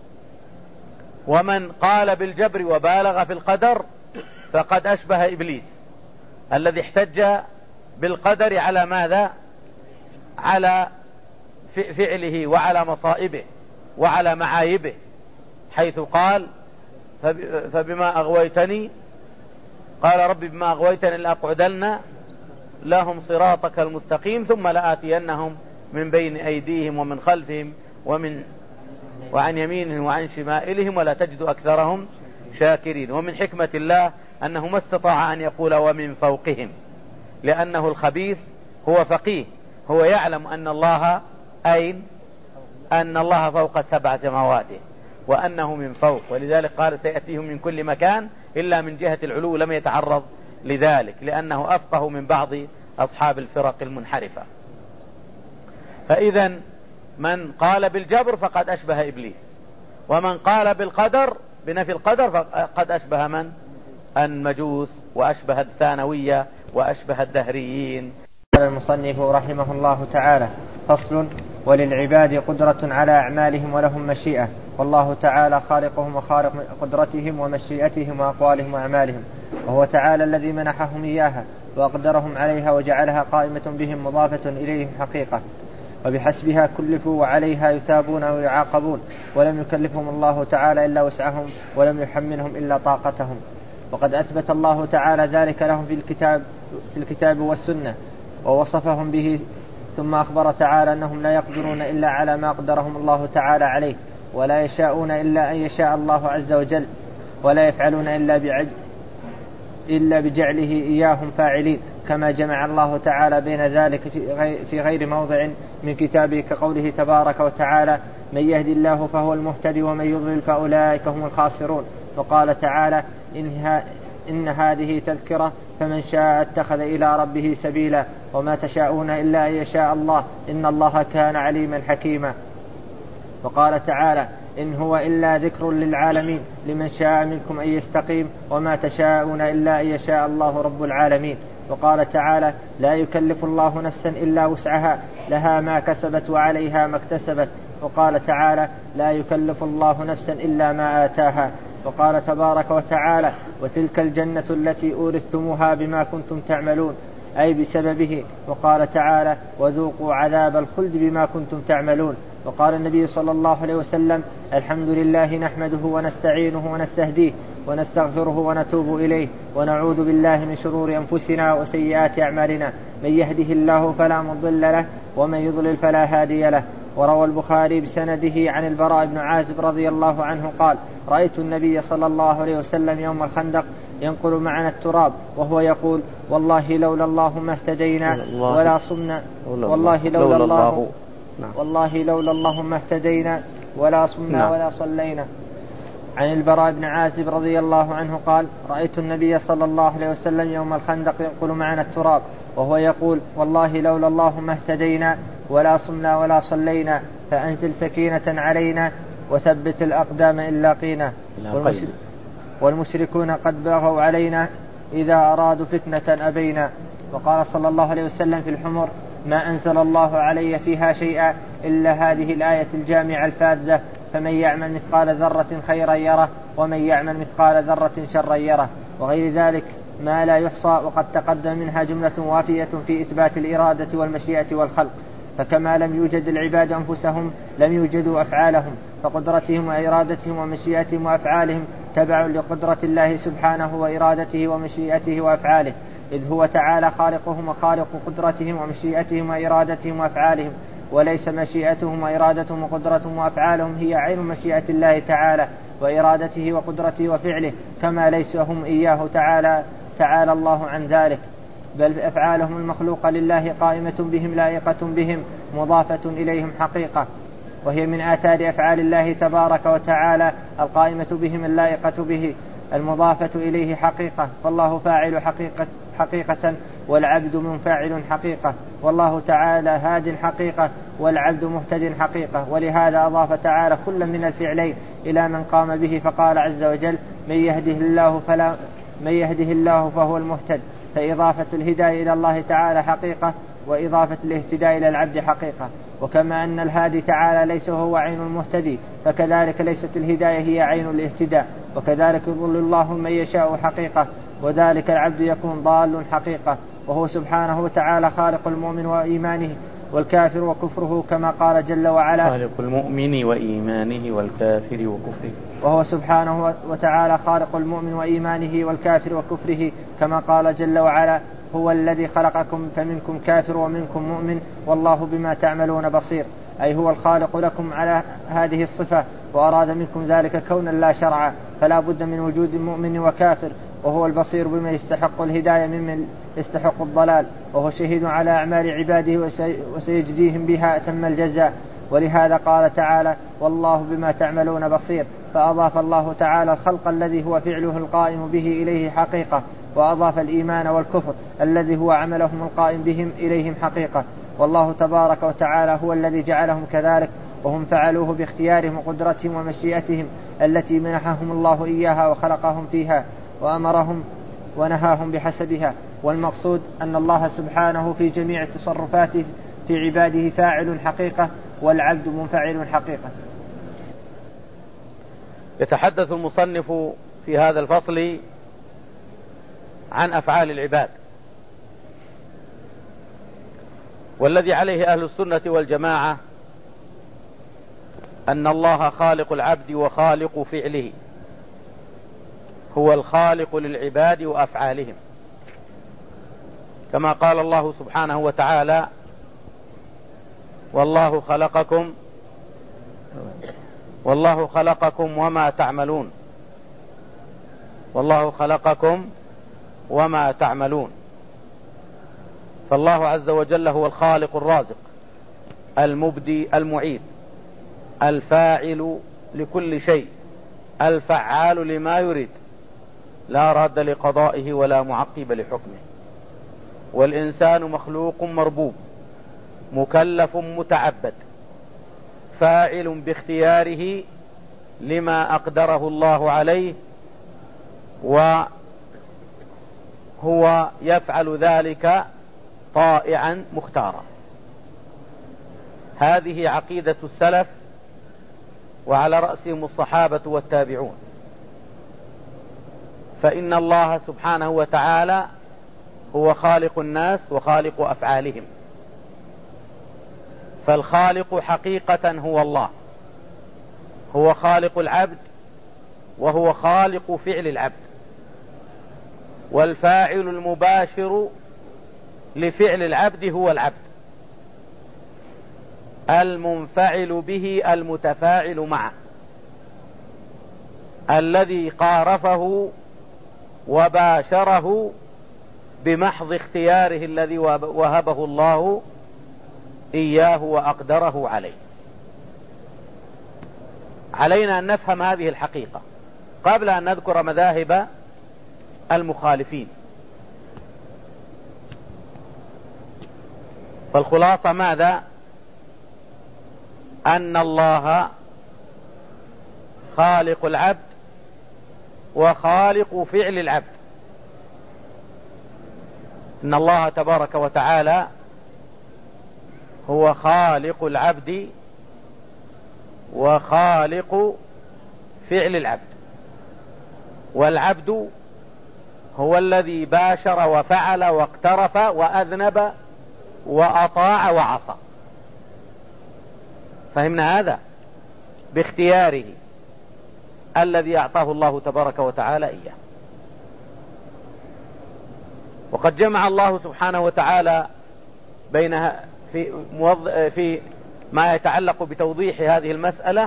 ومن قال بالجبر وبالغ في القدر فقد أشبه إبليس الذي احتج بالقدر على ماذا؟ على فعله وعلى مصائبه وعلى معايبه، حيث قال فبما أغويتني قال ربي بما أغويتني لأقعدن لهم صراطك المستقيم ثم لآتينهم من بين أيديهم ومن خلفهم وعن يمينهم وعن شمائلهم ولا تجد أكثرهم شاكرين. ومن حكمة الله أنه ما استطاع أن يقول ومن فوقهم، لأنه الخبيث هو فقيه، هو يعلم أن الله فوق 7 سماوات وأنه من فوق، ولذلك قال سيأتيهم من كل مكان إلا من جهة العلو، لم يتعرض لذلك لأنه أفقه من بعض أصحاب الفرق المنحرفة. فإذا من قال بالجبر فقد أشبه إبليس، ومن قال بالقدر بنفي القدر فقد أشبه المجوس وأشبه الثانوية وأشبه الدهريين. قال المصنف رحمه الله تعالى: فصل: وللعباد قدرة على أعمالهم ولهم مشيئة، والله تعالى خالقهم وخالق قدرتهم ومشيئتهم وأقوالهم وأعمالهم، وهو تعالى الذي منحهم إياها وأقدرهم عليها وجعلها قائمة بهم مضافة إليهم حقيقة، وبحسبها كلفوا وعليها يثابون ويعاقبون، ولم يكلفهم الله تعالى إلا وسعهم ولم يحملهم إلا طاقتهم. وقد أثبت الله تعالى ذلك لهم في الكتاب والسنة ووصفهم به، ثم أخبر تعالى أنهم لا يقدرون إلا على ما قدرهم الله تعالى عليه، ولا يشاءون إلا أن يشاء الله عز وجل، ولا يفعلون إلا بجعله إياهم فاعلين، كما جمع الله تعالى بين ذلك في غير موضع من كتابه كقوله تبارك وتعالى: من يهد الله فهو المهتدي ومن يضلل فأولئك هم الخاسرون. وقال تعالى: إن هذه تذكرة فمن شاء اتخذ إلى ربه سبيلا، وما تشاءون إلا أن يشاء الله إن الله كان عليما حكيما. وقال تعالى: إن هو إلا ذكر للعالمين لمن شاء منكم أن يستقيم وما تشاءون إلا أن يشاء الله رب العالمين. وقال تعالى: لا يكلف الله نفسا إلا وسعها لها ما كسبت وعليها ما اكتسبت. وقال تعالى: لا يكلف الله نفسا إلا ما آتاها. وقال تبارك وتعالى: وتلك الجنة التي أورثتموها بما كنتم تعملون، أي بسببه. وقال تعالى: وذوقوا عذاب الخلد بما كنتم تعملون. وقال النبي صلى الله عليه وسلم: الحمد لله نحمده ونستعينه ونستهديه ونستغفره ونتوب إليه ونعوذ بالله من شرور أنفسنا وسيئات أعمالنا، من يهده الله فلا مضل له ومن يضلل فلا هادي له. وروى البخاري بسنده عن البراء بن عازب رضي الله عنه قال: رأيت النبي صلى الله عليه وسلم يوم الخندق ينقل معنا التراب وهو يقول: والله لولا الله ما اهتدينا ولا صمنا، والله لولا الله ما اهتدينا ولا صمنا ولا صلينا. عن البراء بن عازب رضي الله عنه قال: رأيت النبي صلى الله عليه وسلم يوم الخندق ينقل معنا التراب وهو يقول: والله لولا الله ما اهتدينا ولا صمنا ولا صلينا، فأنزل سكينة علينا وثبت الأقدام إن لاقينا. والمشركون قد بغوا علينا إذا أرادوا فتنة أبينا. وقال صلى الله عليه وسلم في الحمر: ما أنزل الله علي فيها شيئا إلا هذه الآية الجامعة الفاذة: فمن يعمل مثقال ذرة خيرا يره ومن يعمل مثقال ذرة شرا يره. وغير ذلك ما لا يحصى، وقد تقدم منها جملة وافية في إثبات الإرادة والمشيئة والخلق. فكما لم يوجد العباد أنفسهم لم يوجدوا أفعالهم، فقدرتهم وإرادتهم ومشيئتهم وأفعالهم تبع لقدرة الله سبحانه وإرادته ومشيئته وأفعاله، إذ هو تعالى خالقهم وخالق قدرتهم ومشيئتهم وإرادتهم وأفعالهم، وليس مشيئتهم وإرادتهم وقدرتهم وأفعالهم هي عين مشيئة الله تعالى وإرادته وقدرته وفعله، كما ليس هم إياه تعالى الله عن ذلك، بل أفعالهم المخلوقة لله قائمة بهم لائقة بهم مضافة إليهم حقيقة، وهي من آثار أفعال الله تبارك وتعالى القائمة بهم اللائقة به المضافة إليه حقيقة. فالله فاعل حقيقة والعبد منفعل حقيقة، والله تعالى هاد حقيقة والعبد مهتد حقيقة. ولهذا أضاف تعالى كل من الفعلين إلى من قام به، فقال عز وجل: من يهده الله فهو المهتد. فإضافة الهداية إلى الله تعالى حقيقة، وإضافة الاهتداء إلى العبد حقيقة. وكما أن الهادي تعالى ليس هو عين المهتدي، فكذلك ليست الهداية هي عين الاهتداء. وكذلك يضل الله من يشاء حقيقة، وذلك العبد يكون ضال حقيقة. وهو سبحانه وتعالى خالق المؤمن وإيمانه والكافر وكفره، كما قال جل وعلا: خالق المؤمن وإيمانه والكافر وكفره. وهو سبحانه وتعالى خالق المؤمن وإيمانه والكافر وكفره، كما قال جل وعلا: هو الذي خلقكم فمنكم كافر ومنكم مؤمن والله بما تعملون بصير. أي هو الخالق لكم على هذه الصفة، وأراد منكم ذلك كونا لا شرعا، فلا بد من وجود مؤمن وكافر. وهو البصير بما يستحق الهداية ممن يستحق الضلال، وهو شهيد على أعمال عباده وسيجزيهم بها أتم الجزاء. ولهذا قال تعالى: والله بما تعملون بصير. فأضاف الله تعالى الخلق الذي هو فعله القائم به إليه حقيقة، وأضاف الإيمان والكفر الذي هو عملهم القائم بهم إليهم حقيقة. والله تبارك وتعالى هو الذي جعلهم كذلك، وهم فعلوه باختيارهم وقدرتهم ومشيئتهم التي منحهم الله إياها وخلقهم فيها وأمرهم ونهاهم بحسبها. والمقصود أن الله سبحانه في جميع تصرفاته في عباده فاعل حقيقة، والعبد منفعل حقيقة. يتحدث المصنف في هذا الفصل عن أفعال العباد، والذي عليه أهل السنة والجماعة أن الله خالق العبد وخالق فعله، هو الخالق للعباد وأفعالهم، كما قال الله سبحانه وتعالى: والله خلقكم وما تعملون، والله خلقكم وما تعملون. فالله عز وجل هو الخالق الرازق المبدي المعيد الفاعل لكل شيء الفعال لما يريد، لا راد لقضائه ولا معقب لحكمه. والإنسان مخلوق مربوب مكلف متعبد فاعل باختياره لما أقدره الله عليه، وهو يفعل ذلك طائعا مختارا. هذه عقيدة السلف، وعلى رأسهم الصحابة والتابعون. فإن الله سبحانه وتعالى هو خالق الناس وخالق أفعالهم، فالخالق حقيقة هو الله، هو خالق العبد وهو خالق فعل العبد، والفاعل المباشر لفعل العبد هو العبد، المنفعل به المتفاعل معه، الذي قارفه وباشره بمحض اختياره الذي وهبه الله إياه وأقدره عليه. علينا أن نفهم هذه الحقيقة قبل أن نذكر مذاهب المخالفين. فالخلاصة ماذا؟ أن الله خالق العبد وخالق فعل العبد. إن الله تبارك وتعالى هو خالق العبد وخالق فعل العبد، والعبد هو الذي باشر وفعل واقترف وأذنب وأطاع وعصى. فهمنا هذا؟ باختياره الذي أعطاه الله تبارك وتعالى إياه. وقد جمع الله سبحانه وتعالى بينها في ما يتعلق بتوضيح هذه المسألة،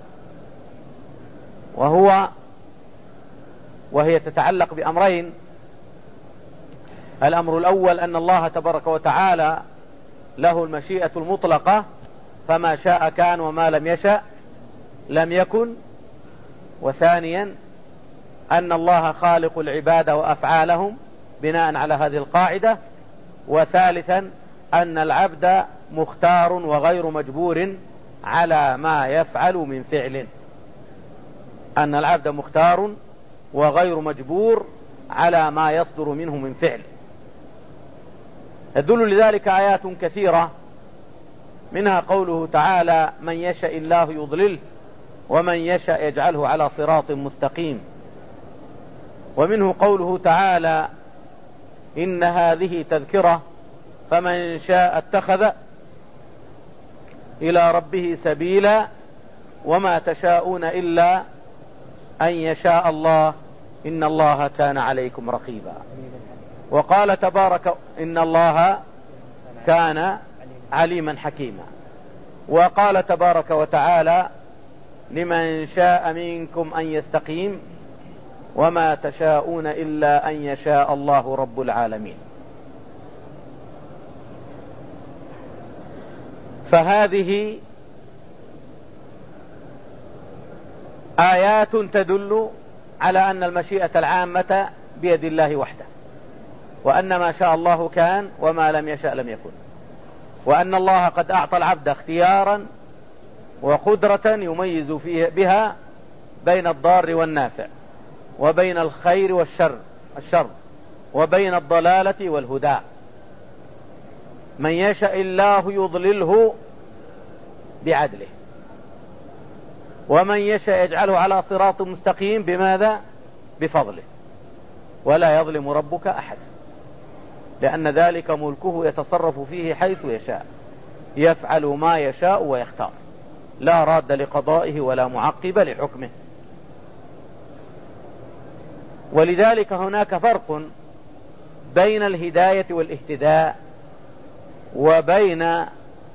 وهي تتعلق بأمرين. الأمر الأول أن الله تبارك وتعالى له المشيئة المطلقة، فما شاء كان وما لم يشأ لم يكن. وثانيا أن الله خالق العباد وأفعالهم، بناء على هذه القاعدة. وثالثا أن العبد مختار وغير مجبور على ما يفعل من فعل. أن العبد مختار وغير مجبور على ما يصدر منه من فعل. يدل لذلك آيات كثيرة، منها قوله تعالى: من يشاء الله يضلله ومن يشاء يجعله على صراط مستقيم. ومنه قوله تعالى: إن هذه تذكرة فمن شاء اتخذ إلى ربه سبيلا وما تشاءون إلا أن يشاء الله إن الله كان عليكم رقيبا. وقال تبارك: إن الله كان عليما حكيما. وقال تبارك وتعالى: لمن شاء منكم أن يستقيم وما تشاءون إلا أن يشاء الله رب العالمين. فهذه آيات تدل على أن المشيئة العامة بيد الله وحده، وأن ما شاء الله كان وما لم يشاء لم يكن، وأن الله قد أعطى العبد اختيارا وقدرة يميز بها بين الضار والنافع، وبين الخير والشر، وبين الضلالة والهدى. من يشاء الله يضلله بعدله، ومن يشاء يجعله على صراط مستقيم. بماذا؟ بفضله. ولا يظلم ربك أحد، لأن ذلك ملكه يتصرف فيه حيث يشاء، يفعل ما يشاء ويختار، لا راد لقضائه ولا معقب لحكمه. ولذلك هناك فرق بين الهداية والاهتداء وبين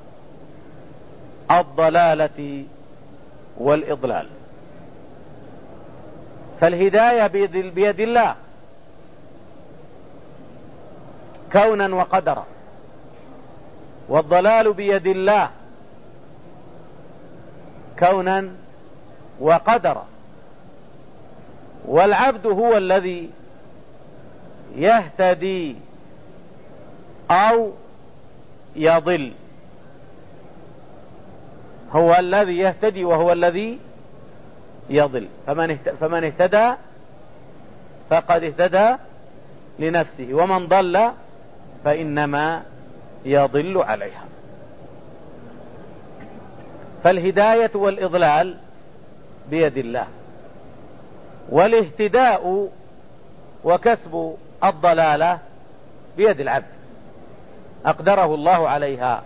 الضلالة والإضلال. فالهداية بيد الله كونا وقدرا، والضلال بيد الله كونا وقدرا. والعبد هو الذي يهتدي أو يضل، هو الذي يهتدي وهو الذي يضل. فمن اهتدى فقد اهتدى لنفسه، ومن ضل فإنما يضل عليها. فالهداية والإضلال بيد الله، والاهتداء وكسب الضلالة بيد العبد، أقدره الله عليها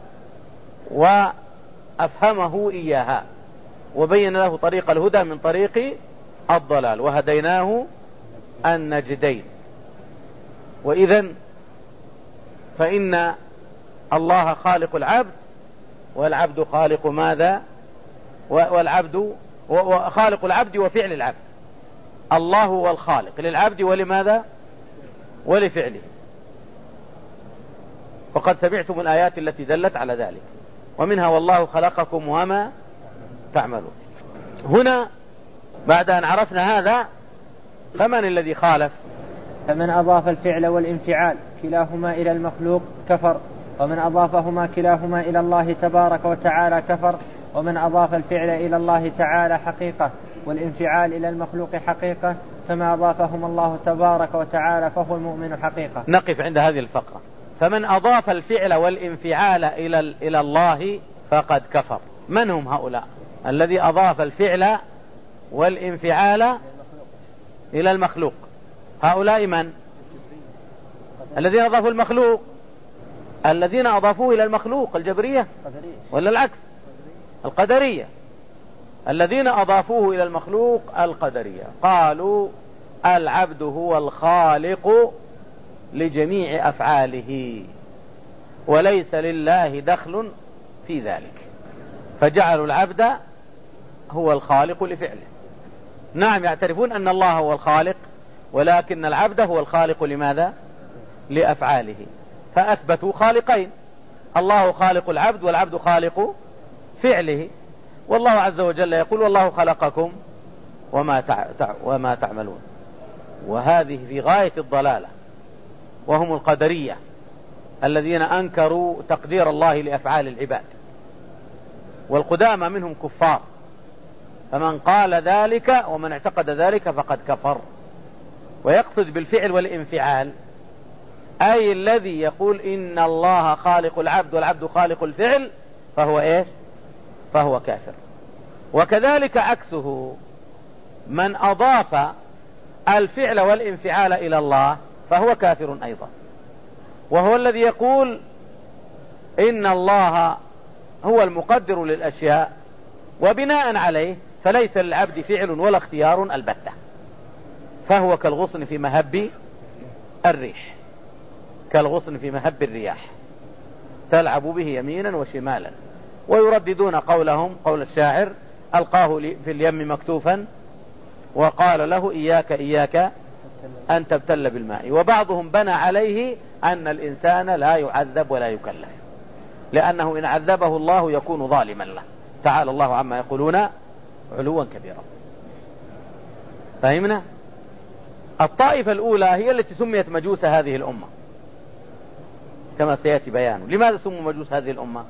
وأفهمه إياها، وبين له طريق الهدى من طريق الضلال، وهديناه النجدين. وإذن فإن الله خالق العبد، والعبد خالق ماذا؟ والعبد خالق العبد وفعل العبد. الله هو الخالق للعبد ولماذا؟ ولفعله. وقد سمعتم الآيات التي دلت على ذلك، ومنها والله خلقكم وما تعملون. هنا بعد أن عرفنا هذا، فمن الذي خالف؟ فمن أضاف الفعل والانفعال كلاهما إلى المخلوق كفر، ومن أضافهما كلاهما إلى الله تبارك وتعالى كفر، ومن أضاف الفعل إلى الله تعالى حقيقة والانفعال إلى المخلوق حقيقة فما أضافهما الله تبارك وتعالى فهو المؤمن حقيقة. نقف عند هذه الفقرة. فمن أضاف الفعل والانفعال إلى الله فقد كفر. من هم هؤلاء؟ الذي أضاف الفعل والانفعال إلى المخلوق. هؤلاء من؟ الذين أضافوا المخلوق، الذين أضافوه إلى المخلوق، الجبرية ولا العكس؟ القدرية. الذين أضافوه إلى المخلوق القدرية قالوا العبد هو الخالق لجميع أفعاله وليس لله دخل في ذلك، فجعلوا العبد هو الخالق لفعله. نعم، يعترفون أن الله هو الخالق، ولكن العبد هو الخالق لماذا؟ لأفعاله. فأثبتوا خالقين، الله خالق العبد والعبد خالق فعله. والله عز وجل يقول والله خلقكم وما تعملون. وهذه في غاية الضلالة، وهم القدرية الذين أنكروا تقدير الله لأفعال العباد، والقدامى منهم كفار، فمن قال ذلك ومن اعتقد ذلك فقد كفر. ويقصد بالفعل والانفعال أي الذي يقول إن الله خالق العبد والعبد خالق الفعل فهو إيش؟ فهو كافر. وكذلك عكسه من أضاف الفعل والانفعال إلى الله فهو كافر أيضا، وهو الذي يقول إن الله هو المقدر للأشياء وبناء عليه فليس للعبد فعل ولا اختيار البتة، فهو كالغصن في مهب الريح، كالغصن في مهب الرياح تلعب به يمينا وشمالا. ويرددون قولهم قول الشاعر ألقاه في اليم مكتوفا وقال له إياك أن تبتل بالماء. وبعضهم بنى عليه أن الإنسان لا يعذب ولا يكلف، لأنه إن عذبه الله يكون ظالما له، تعالى الله عما يقولون علوا كبيرا. فهمنا؟ الطائفة الأولى هي التي سميت مجوس هذه الأمة كما سيأتي بيانه. لماذا سموا مجوس هذه الأمة؟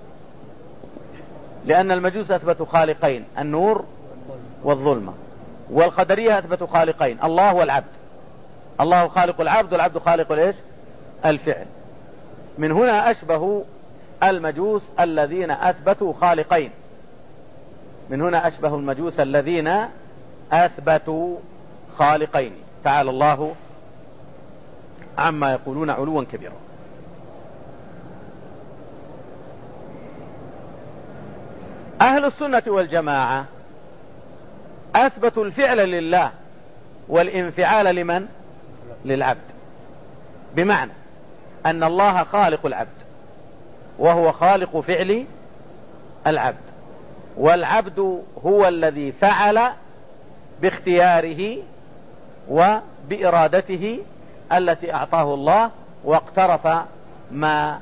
لأن المجوس أثبتوا خالقين، النور والظلمة، والقدرية أثبتوا خالقين، الله والعبد، الله خالق العبد والعبد خالق الإيش؟ الفعل. من هنا أشبهوا المجوس الذين أثبتوا خالقين، من هنا أشبه المجوس الذين أثبتوا خالقين، تعالى الله عما يقولون علوا كبيرا. أهل السنة والجماعة أثبتوا الفعل لله والانفعال لمن؟ للعبد، بمعنى أن الله خالق العبد وهو خالق فعل العبد، والعبد هو الذي فعل باختياره وبإرادته التي أعطاه الله واقترف ما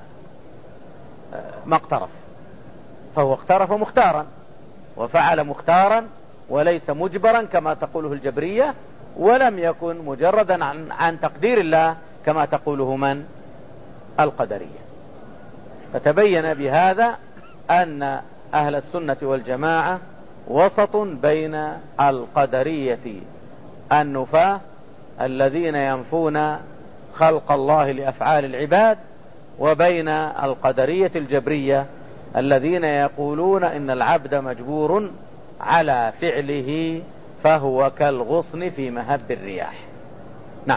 اقترف، فهو اقترف مختارا وفعل مختارا وليس مجبرا كما تقوله الجبرية، ولم يكن مجردا عن تقدير الله كما تقوله من؟ القدرية. فتبين بهذا أن أهل السنة والجماعة وسط بين القدرية النفاة الذين ينفون خلق الله لأفعال العباد، وبين القدرية الجبرية الذين يقولون إن العبد مجبور على فعله فهو كالغصن في مهب الرياح. نعم.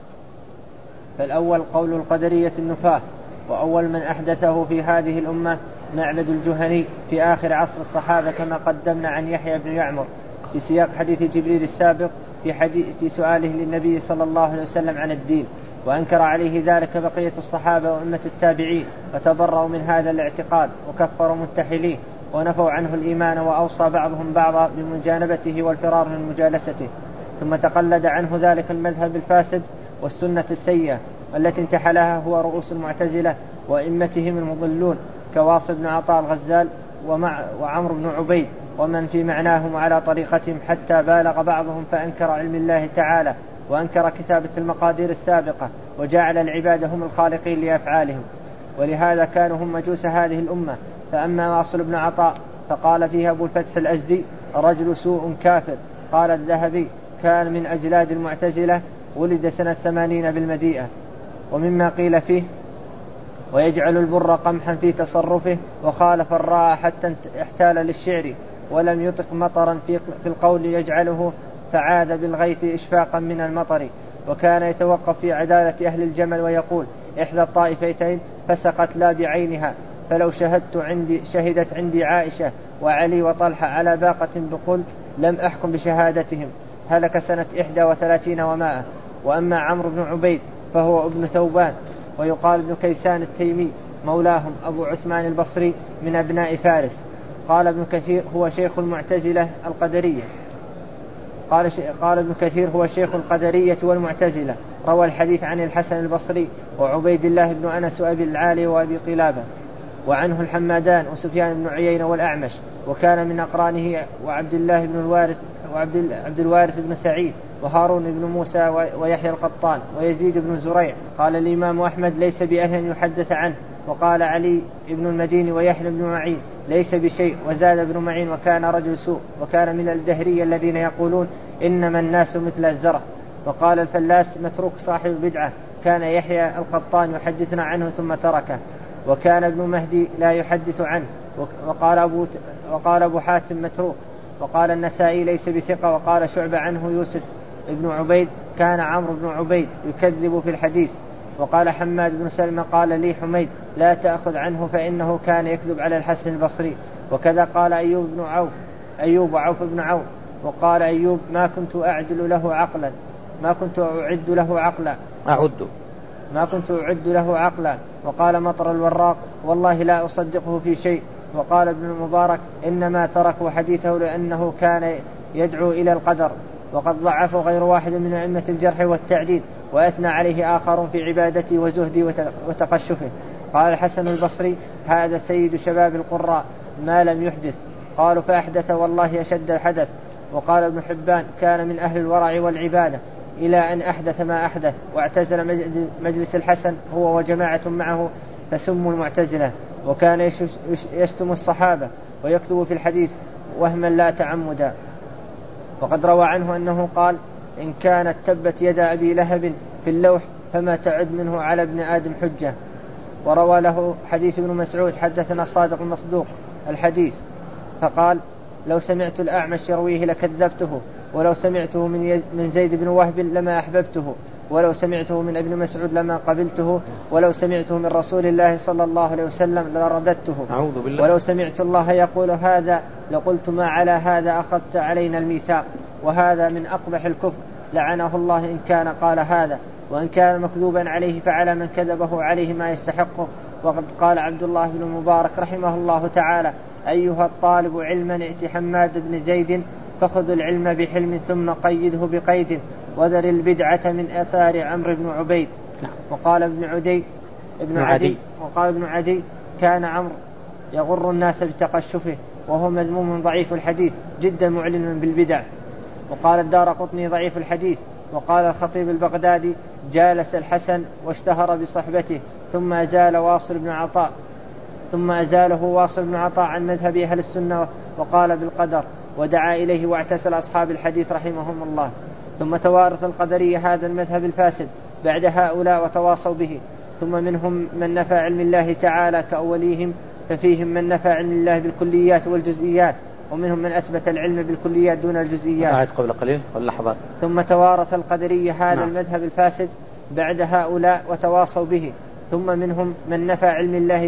فالأول قول القدرية النفاة، وأول من أحدثه في هذه الأمة معبد الجهني في آخر عصر الصحابة كما قدمنا عن يحيى بن يعمر في سياق حديث جبريل السابق في سؤاله للنبي صلى الله عليه وسلم عن الدين، وأنكر عليه ذلك بقية الصحابة وأمة التابعين، وتبرأوا من هذا الاعتقاد وكفروا متحليه ونفوا عنه الإيمان، وأوصى بعضهم بعضا بمجانبته والفرار من مجالسته. ثم تقلد عنه ذلك المذهب الفاسد والسنة السيئة التي انتحلها هو رؤوس المعتزلة وإمتهم المضلون كواصل بن عطاء الغزال وعمرو بن عبيد ومن في معناهم على طريقتهم، حتى بالغ بعضهم فأنكر علم الله تعالى وأنكر كتابة المقادير السابقة وجعل العباد هم الخالقين لأفعالهم. ولهذا كانوا هم مجوس هذه الأمة. فأما واصل بن عطاء فقال فيه أبو الفتح الأزدي رجل سوء كافر. قال الذهبي كان من أجلاد المعتزلة، ولد سنة 80 بالمديئة. ومما قيل فيه ويجعل البر قمحا في تصرفه، وخالف الراء حتى احتال للشعر، ولم يطق مطرا في القول يجعله فعاد بالغيث إشفاقا من المطر. وكان يتوقف في عدالة أهل الجمل ويقول إحدى الطائفتين فسقت لا بعينها، فلو شهدت عندي عائشة وعلي وطلحة على باقة بقل لم أحكم بشهادتهم. هلك سنة 31 ومائة. وأما عمرو بن عبيد فهو ابن ثوبان، ويقال ابن كيسان التيمي مولاهم أبو عثمان البصري من أبناء فارس. قال ابن كثير هو شيخ المعتزلة القدرية، قال ابن كثير هو شيخ القدرية والمعتزلة. روى الحديث عن الحسن البصري وعبيد الله بن أنس وأبي العالي وأبي قلابة. وعنه الحمادان وسفيان بن عيينة والأعمش. وكان من أقرانه وعبد الله بن الوارث وعبد الوارث بن سعيد وهارون بن موسى ويحيى القطان ويزيد بن زريع. قال الإمام أحمد ليس بأهل يحدث عنه. وقال علي بن المديني ويحيى بن معين ليس بشيء. وزاد ابن معين وكان رجل سوء وكان من الدهرية الذين يقولون إنما الناس مثل الزرع. وقال الفلاس متروك صاحب بدعة. كان يحيى القطان يحدثنا عنه ثم تركه. وكان ابن مهدي لا يحدث عنه. وقال أبو حاتم متروك. وقال النسائي ليس بثقة. وقال شعبة عنه يوسف ابن عبيد كان عمرو بن عبيد يكذب في الحديث. وقال حماد بن سلمة قال لي حميد لا تأخذ عنه فإنه كان يكذب على الحسن البصري. وكذا قال أيوب وعوف بن عوف. وقال أيوب ما كنت أعد له عقلا. وقال مطر الوراق والله لا أصدقه في شيء. وقال ابن المبارك إنما تركوا حديثه لأنه كان يدعو إلى القدر. وقد ضعفوا غير واحد من أئمة الجرح والتعديل وأثنى عليه آخر في عبادته وزهده وتقشفه. قال الحسن البصري هذا سيد شباب القراء ما لم يحدث. قالوا فأحدث والله أشد الحدث. وقال ابن حبان كان من أهل الورع والعبادة إلى أن أحدث ما أحدث. واعتزل مجلس الحسن هو وجماعة معه فسموا المعتزلة. وكان يشتم الصحابة ويكتب في الحديث وهما لا تعمدا. وقد روى عنه أنه قال إن كانت تبت يد أبي لهب في اللوح فما تعد منه على ابن آدم حجة. وروى له حديث ابن مسعود حدثنا الصادق المصدوق الحديث فقال لو سمعت الأعمش يرويه لكذبته. ولو سمعته من زيد بن وهب لما أحببته. ولو سمعته من ابن مسعود لما قبلته. ولو سمعته من رسول الله صلى الله عليه وسلم لرددته. أعوذ بالله. ولو سمعت الله يقول هذا لقلت ما على هذا أخذت علينا الميثاق. وهذا من أقبح الكفر لعنه الله إن كان قال هذا. وإن كان مكذوبا عليه فعلى من كذبه عليه ما يستحقه. وقد قال عبد الله بن المبارك رحمه الله تعالى أيها الطالب علما ائت حماد بن زيد فخذ العلم بحلم ثم قيده بقيد وذر البدعة من أثار عمرو بن عبيد. وقال ابن عدي كان عمرو يغر الناس بتقشفه وهو مذموم ضعيف الحديث جدا معلن بالبدع. وقال الدارقطني ضعيف الحديث. وقال الخطيب البغدادي جالس الحسن واشتهر بصحبته ثم أزاله واصل بن عطاء عن مذهب أهل السنة وقال بالقدر ودعا إليه واعتزل أصحاب الحديث رحمهم الله. ثم توارث القدرية هذا المذهب الفاسد بعد هؤلاء وتواصوا به. ثم منهم من نفى علم الله تعالى كأوليهم ففيهم من نفى علم الله بالكليات والجزئيات ومنهم من أثبت العلم بالكليات دون الجزئيات. قبل قليل واللحظات. ثم توارث القدرية هذا المذهب الفاسد بعد هؤلاء وتواصوا به. ثم منهم من نفى علم الله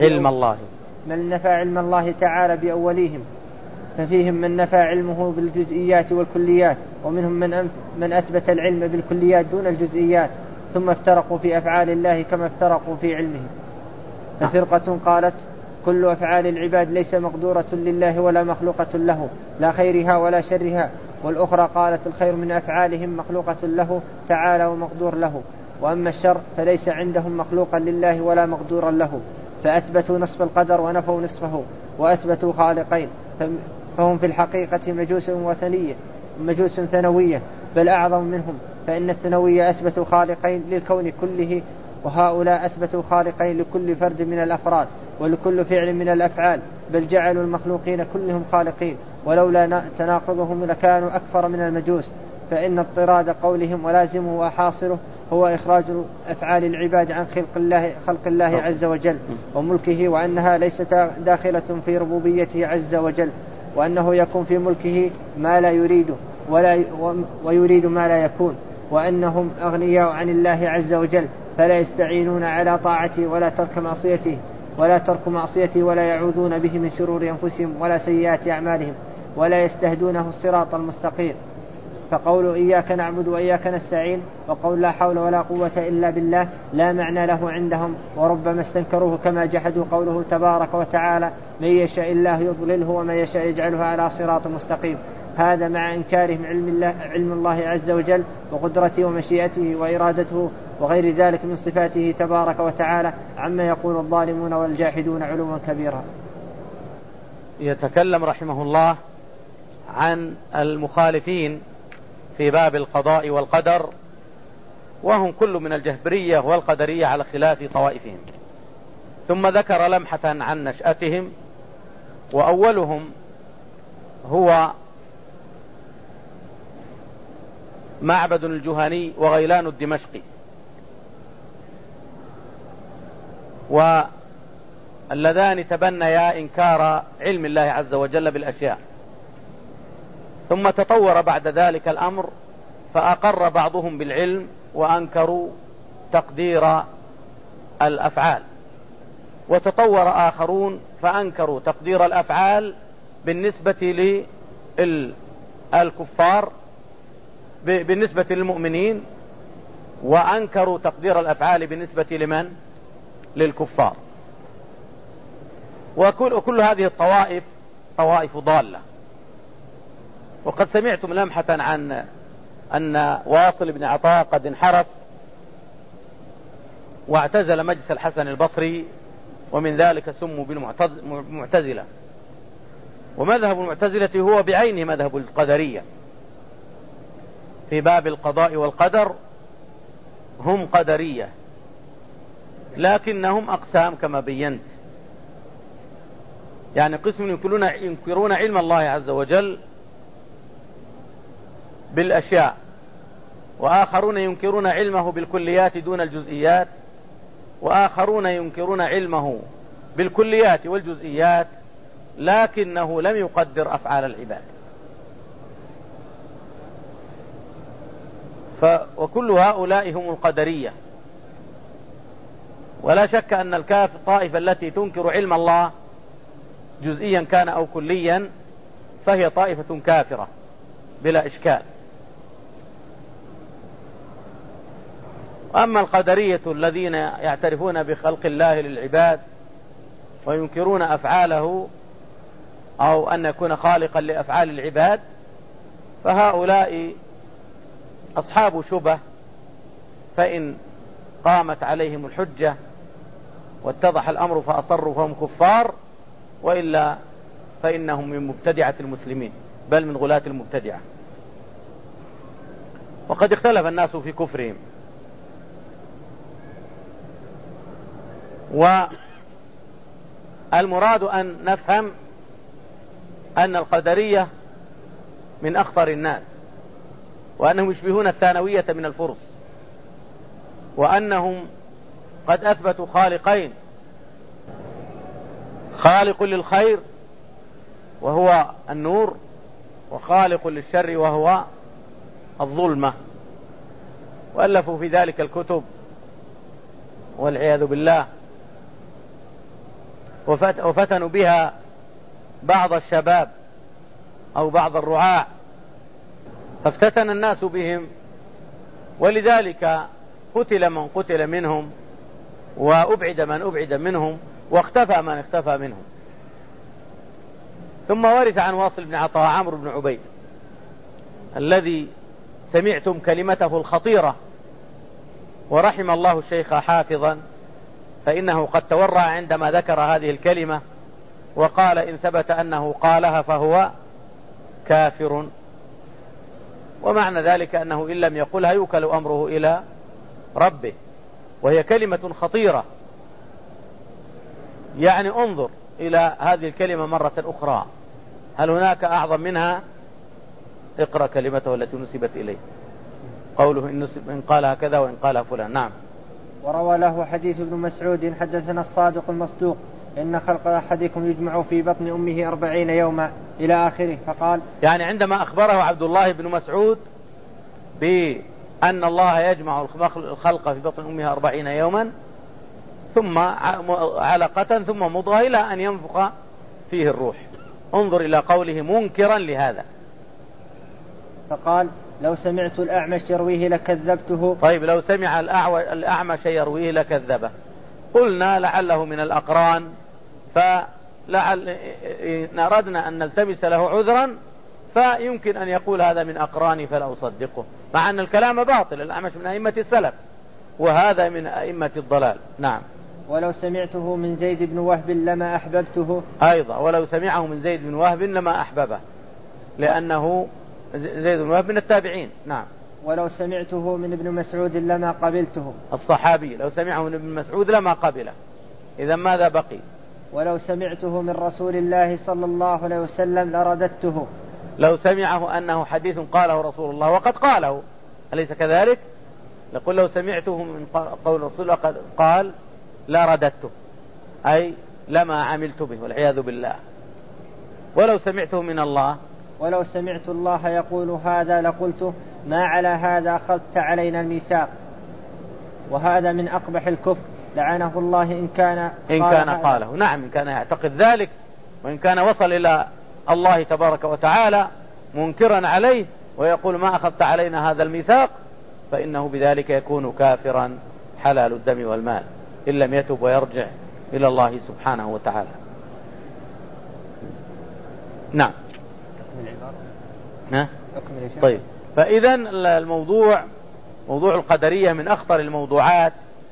تعالى بأوليهم ففيهم من نفى علمه بالجزئيات والكليات ومنهم من أثبت العلم بالكليات دون الجزئيات. ثم افترقوا في أفعال الله كما افترقوا في علمه. ففرقة قالت كل أفعال العباد ليس مقدورة لله ولا مخلوقة له لا خيرها ولا شرها. والأخرى قالت الخير من أفعالهم مخلوقة له تعالى ومقدور له. وأما الشر فليس عندهم مخلوقا لله ولا مقدورا له. فأثبتوا نصف القدر ونفوا نصفه وأثبتوا خالقين. فهم في الحقيقة مجوس ثانوية بل أعظم منهم. فإن الثانوية أثبتوا خالقين للكون كله وهؤلاء أثبتوا خالقين لكل فرد من الأفراد ولكل فعل من الأفعال بل جعلوا المخلوقين كلهم خالقين. ولولا تناقضهم لكانوا أكثر من المجوس. فإن اضطراد قولهم ولازمه وحاصله هو إخراج أفعال العباد عن خلق الله عز وجل وملكه وأنها ليست داخلة في ربوبيته عز وجل وأنه يكون في ملكه ما لا يريده ويريد ما لا يكون وأنهم أغنياء عن الله عز وجل فلا يستعينون على طاعته ولا ترك معصيته ولا يعوذون به من شرور أنفسهم ولا سيئات أعمالهم ولا يستهدونه الصراط المستقيم. فقول إياك نعبد وإياك نستعين وقول لا حول ولا قوة إلا بالله لا معنى له عندهم وربما استنكروه كما جحدوا قوله تبارك وتعالى من يشاء الله يضلله ومن يشاء يجعله على صراط مستقيم. هذا مع إنكارهم علم الله عز وجل وقدرته ومشيئته وإرادته وغير ذلك من صفاته تبارك وتعالى عما يقول الظالمون والجاحدون علوا كبيرا. يتكلم رحمه الله عن المخالفين في باب القضاء والقدر، وهم كل من الجهبرية والقدرية على خلاف طوائفهم. ثم ذكر لمحة عن نشأتهم، وأولهم هو معبد الجهني وغيلان الدمشقي، واللذان تبنيا إنكار علم الله عز وجل بالأشياء. ثم تطور بعد ذلك الأمر فأقر بعضهم بالعلم وأنكروا تقدير الأفعال، وتطور آخرون فأنكروا تقدير الأفعال بالنسبة للكفار بالنسبة للمؤمنين، وأنكروا تقدير الأفعال بالنسبة لمن؟ للكفار. وكل هذه الطوائف طوائف ضالة. وقد سمعتم لمحة عن أن واصل بن عطاء قد انحرف واعتزل مجلس الحسن البصري، ومن ذلك سموا بالمعتزلة. ومذهب المعتزلة هو بعينه مذهب القدرية في باب القضاء والقدر، هم قدرية لكنهم أقسام كما بينت. يعني قسم ينكرون علم الله عز وجل بالأشياء، وآخرون ينكرون علمه بالكليات دون الجزئيات، وآخرون ينكرون علمه بالكليات والجزئيات لكنه لم يقدر أفعال العباد. وكل هؤلاء هم القدرية. ولا شك أن الطائفة التي تنكر علم الله جزئيا كان أو كليا فهي طائفة كافرة بلا إشكال. أما القدرية الذين يعترفون بخلق الله للعباد وينكرون أفعاله أو أن يكون خالقا لأفعال العباد، فهؤلاء أصحاب شبه، فإن قامت عليهم الحجة واتضح الأمر فأصروا فهم كفار، وإلا فإنهم من مبتدعة المسلمين بل من غلاة المبتدعة. وقد اختلف الناس في كفرهم. والمراد أن نفهم أن القدرية من أخطر الناس، وأنهم يشبهون الثانوية من الفرس، وأنهم قد أثبتوا خالقين: خالق للخير وهو النور، وخالق للشر وهو الظلمة. وألفوا في ذلك الكتب والعياذ بالله، وفتنوا بها بعض الشباب أو بعض الرعاع، فافتتن الناس بهم، ولذلك قتل من قتل منهم، وأبعد من أبعد منهم، واختفى من اختفى منهم. ثم ورث عن واصل بن عطاء عمرو بن عبيد الذي سمعتم كلمته الخطيرة، ورحم الله الشيخ حافظا، فإنه قد تورع عندما ذكر هذه الكلمة وقال: إن ثبت أنه قالها فهو كافر. ومعنى ذلك أنه إن لم يقلها يوكل أمره إلى ربه، وهي كلمة خطيرة. يعني انظر إلى هذه الكلمة مرة أخرى، هل هناك أعظم منها؟ اقرأ كلمته التي نسبت إليه، قوله إن قالها كذا وإن قالها فلان. نعم. وروى له حديث ابن مسعود: حدثنا الصادق المصدوق إن خلق أحدكم يجمع في بطن أمه 40 يوما إلى آخره. فقال، يعني عندما أخبره عبد الله بن مسعود بأن الله يجمع الخلق في بطن أمها 40 يوما ثم علقة ثم مضغة إلى أن ينفخ فيه الروح، انظر إلى قوله منكرا لهذا. فقال: لو سمعت الأعمش يرويه لكذبته. طيب، لو سمع الأعمش يرويه لكذبه. قلنا لعله من الأقران، فلعل إن أردنا أن نلتمس له عذرا فيمكن أن يقول هذا من أقراني فلا أصدقه، مع أن الكلام باطل. الأعمش من أئمة السلف، وهذا من أئمة الضلال. نعم. ولو سمعته من زيد بن وهب لما أحببته. أيضا ولو سمعه من زيد بن وهب لما أحببه، لأنه زيد بن وهب من التابعين. نعم. ولو سمعته من ابن مسعود لما قبلته. الصحابي لو سمعه من ابن مسعود لما قبله، إذا ماذا بقي؟ ولو سمعته من رسول الله صلى الله عليه وسلم لرددته. لو سمعه أنه حديث قاله رسول الله وقد قاله، أليس كذلك؟ نقول لو سمعته من قول رسول الله قال لا رددته، أي لما عملت به والعياذ بالله. ولو سمعته من الله. ولو سمعت الله يقول هذا لقلت ما على هذا أخذت علينا الميثاق. وهذا من أقبح الكفر، لعنه الله إن كان قاله. نعم، إن كان يعتقد ذلك، وإن كان وصل إلى الله تبارك وتعالى منكرا عليه ويقول ما أخذت علينا هذا الميثاق، فإنه بذلك يكون كافرا حلال الدم والمال، إن لم يتب ويرجع إلى الله سبحانه وتعالى. نعم. طيب، فإذا الموضوع موضوع القدرية من أخطر الموضوعات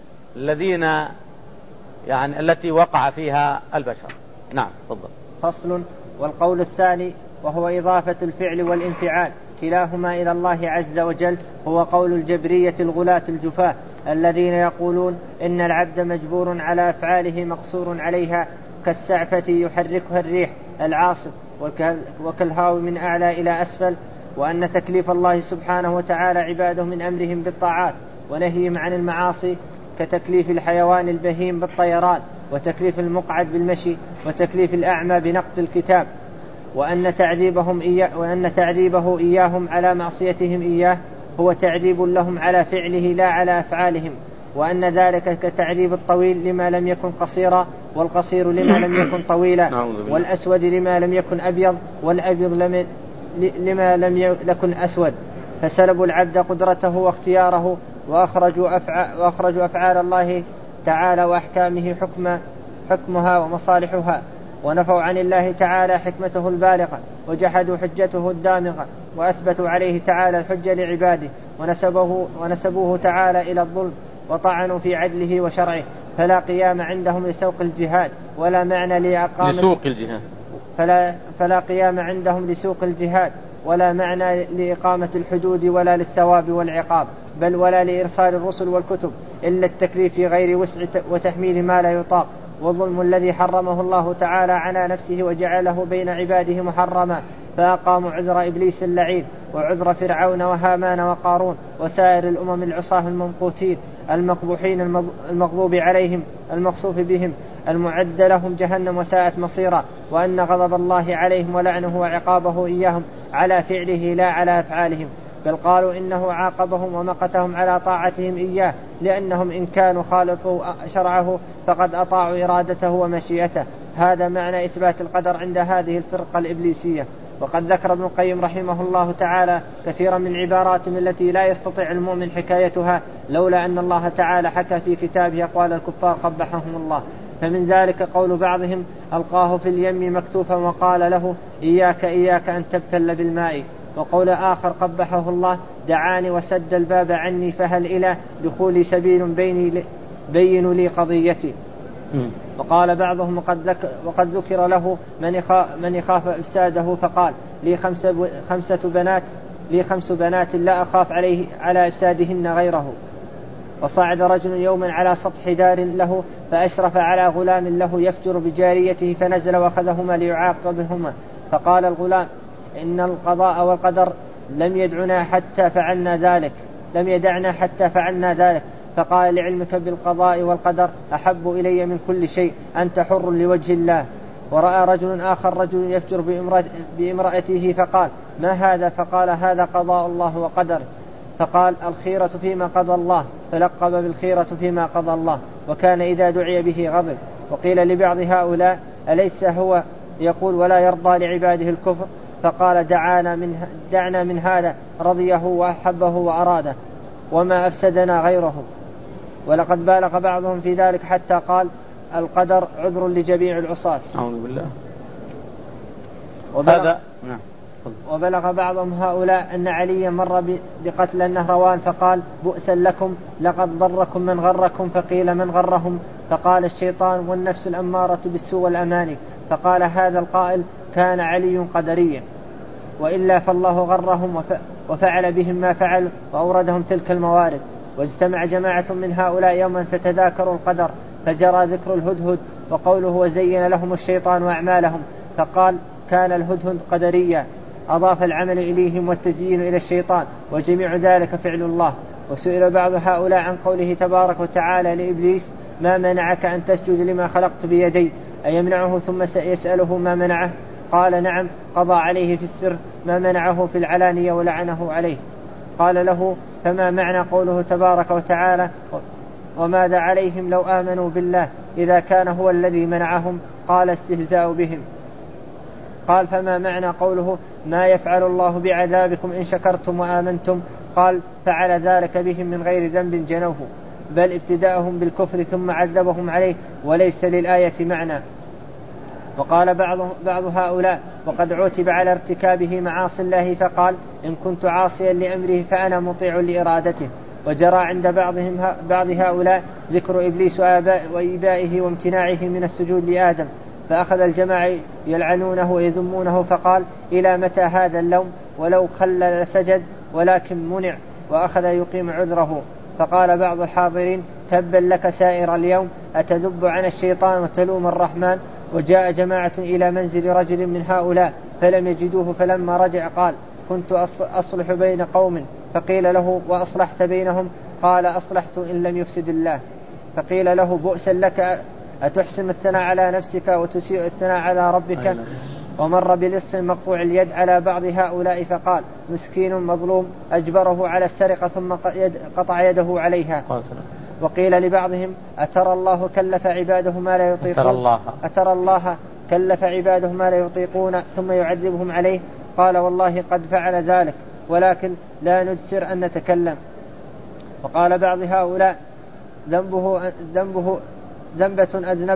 التي وقع فيها البشر. نعم، تفضل. فصل. والقول الثاني وهو إضافة الفعل والانفعال كلاهما إلى الله عز وجل هو قول الجبرية الغلاة الجفاة الذين يقولون إن العبد مجبور على أفعاله مقصور عليها كالسعفة يحركها الريح العاصف وكالهاوي من أعلى إلى أسفل، وأن تكليف الله سبحانه وتعالى عباده من أمرهم بالطاعات ونهيهم عن المعاصي كتكليف الحيوان البهيم بالطيران، وتكليف المقعد بالمشي، وتكليف الأعمى بنقد الكتاب، وأن تعذيبه إياهم على معصيتهم إياه هو تعذيب لهم على فعله لا على أفعالهم، وأن ذلك كتعذيب الطويل لما لم يكن قصيرا، والقصير لما لم يكن طويلا، والأسود لما لم يكن أبيض، والأبيض لما لم يكن أسود، فسلبوا العبد قدرته واختياره وأخرجوا أفعال الله تعالى وأحكامه حكمها ومصالحها، ونفوا عن الله تعالى حكمته البالغة، وجحدوا حجته الدامغة، وأثبتوا عليه تعالى الحجة لعباده، ونسبوه تعالى إلى الظلم، وطعنوا في عدله وشرعه، فلا قيام عندهم لسوق الجهاد ولا معنى فلا قيام عندهم لسوق الجهاد ولا معنى لإقامة الحدود ولا للثواب والعقاب، بل ولا لإرسال الرسل والكتب إلا التكليف في غير وسع وتحميل ما لا يطاق، والظلم الذي حرمه الله تعالى على نفسه وجعله بين عباده محرما، فأقاموا عذر إبليس اللعين وعذر فرعون وهامان وقارون وسائر الأمم العصاة الممقوتين المقبوحين المغضوب عليهم المقصوف بهم المعد لهم جهنم وساءت مصيرا، وأن غضب الله عليهم ولعنه وعقابه إياهم على فعله لا على أفعالهم، بل قالوا إنه عاقبهم ومقتهم على طاعتهم إياه، لأنهم إن كانوا خالفوا شرعه فقد أطاعوا إرادته ومشيئته. هذا معنى إثبات القدر عند هذه الفرقة الإبليسية. وقد ذكر ابن القيم رحمه الله تعالى كثيرا من عبارات التي لا يستطيع المؤمن حكايتها لولا أن الله تعالى حكى في كتابه أقوال الكفار قبحهم الله، فمن ذلك قول بعضهم ألقاه في اليم مكتوفا وقال له إياك أن تبتل بالماء، وقول آخر قبحه الله دعاني وسد الباب عني فهل إلى دخولي سبيل بينوا لي قضيتي. وقال بعضهم وقد ذكر له من يخاف إفساده فقال لي خمس بنات لا أخاف على إفسادهن غيره. وصعد رجل يوما على سطح دار له فأشرف على غلام له يفجر بجاريته فنزل وأخذهما ليعاقبهما، فقال الغلام إن القضاء والقدر لم يدعنا حتى فعلنا ذلك، فقال لعلمك بالقضاء والقدر أحب إلي من كل شيء، أنت حر لوجه الله. ورأى رجل آخر رجل يفجر بامرأته فقال ما هذا؟ فقال هذا قضاء الله وقدر، فقال الخيرة فيما قضى الله، فلقب بالخيرة فيما قضى الله، وكان إذا دعي به غضب. وقيل لبعض هؤلاء أليس هو يقول ولا يرضى لعباده الكفر؟ فقال دعنا من هذا رضيه وأحبه وأراده وما أفسدنا غيره. ولقد بالغ بعضهم في ذلك حتى قال القدر عذر لجميع العصاة. أعوذ بالله. هذا وبلغ بعضهم هؤلاء أن عليا مر بقتل النهروان فقال بؤسا لكم لقد ضركم من غركم. فقيل من غرهم؟ فقال الشيطان والنفس الأمارة بالسوء والأماني. فقال هذا القائل كان علي قدريا، وإلا فالله غرهم وفعل بهم ما فعل وأوردهم تلك الموارد. واجتمع جماعة من هؤلاء يوما فتذاكروا القدر، فجرى ذكر الهدهد وقوله وزين لهم الشيطان أعمالهم، فقال كان الهدهد قدريا، أضاف العمل إليهم والتزيين إلى الشيطان، وجميع ذلك فعل الله. وسئل بعض هؤلاء عن قوله تبارك وتعالى لإبليس ما منعك أن تسجد لما خلقت بيدي، أيمنعه ثم يسأله ما منعه؟ قال نعم، قضى عليه في السر ما منعه في العلانية ولعنه عليه. قال له فما معنى قوله تبارك وتعالى وماذا عليهم لو آمنوا بالله إذا كان هو الذي منعهم؟ قال استهزاء بهم. قال فما معنى قوله ما يفعل الله بعذابكم إن شكرتم وآمنتم؟ قال فعل ذلك بهم من غير ذنب جنوه، بل ابتداءهم بالكفر ثم عذبهم عليه، وليس للآية معنى. وقال بعض هؤلاء وقد عوتب على ارتكابه معاصي الله فقال إن كنت عاصيا لأمره فأنا مطيع لإرادته. وجرى عند بعض هؤلاء ذكر إبليس وإبائه وامتناعه من السجود لآدم، فأخذ الجماعة يلعنونه ويذمونه، فقال إلى متى هذا اللوم؟ ولو خلل لسجد ولكن منع، وأخذ يقيم عذره. فقال بعض الحاضرين تبا لك سائر اليوم، أتذب عن الشيطان وتلوم الرحمن؟ وجاء جماعة إلى منزل رجل من هؤلاء فلم يجدوه، فلما رجع قال كنت أصلح بين قوم، فقيل له وأصلحت بينهم؟ قال أصلحت إن لم يفسد الله. فقيل له بؤسا لك أتحسن الثناء على نفسك وتسيء الثناء على ربك؟ ومر بلص مقطوع اليد على بعض هؤلاء فقال مسكين مظلوم أجبره على السرقة ثم قطع يده عليها. وقيل لبعضهم أترى الله كلف عباده ما لا يطيقون، أترى الله كلف عباده ما لا يطيقون ثم يعذبهم عليه؟ قال والله قد فعل ذلك، ولكن لا نجسر أن نتكلم. وقال بعض هؤلاء ذنبة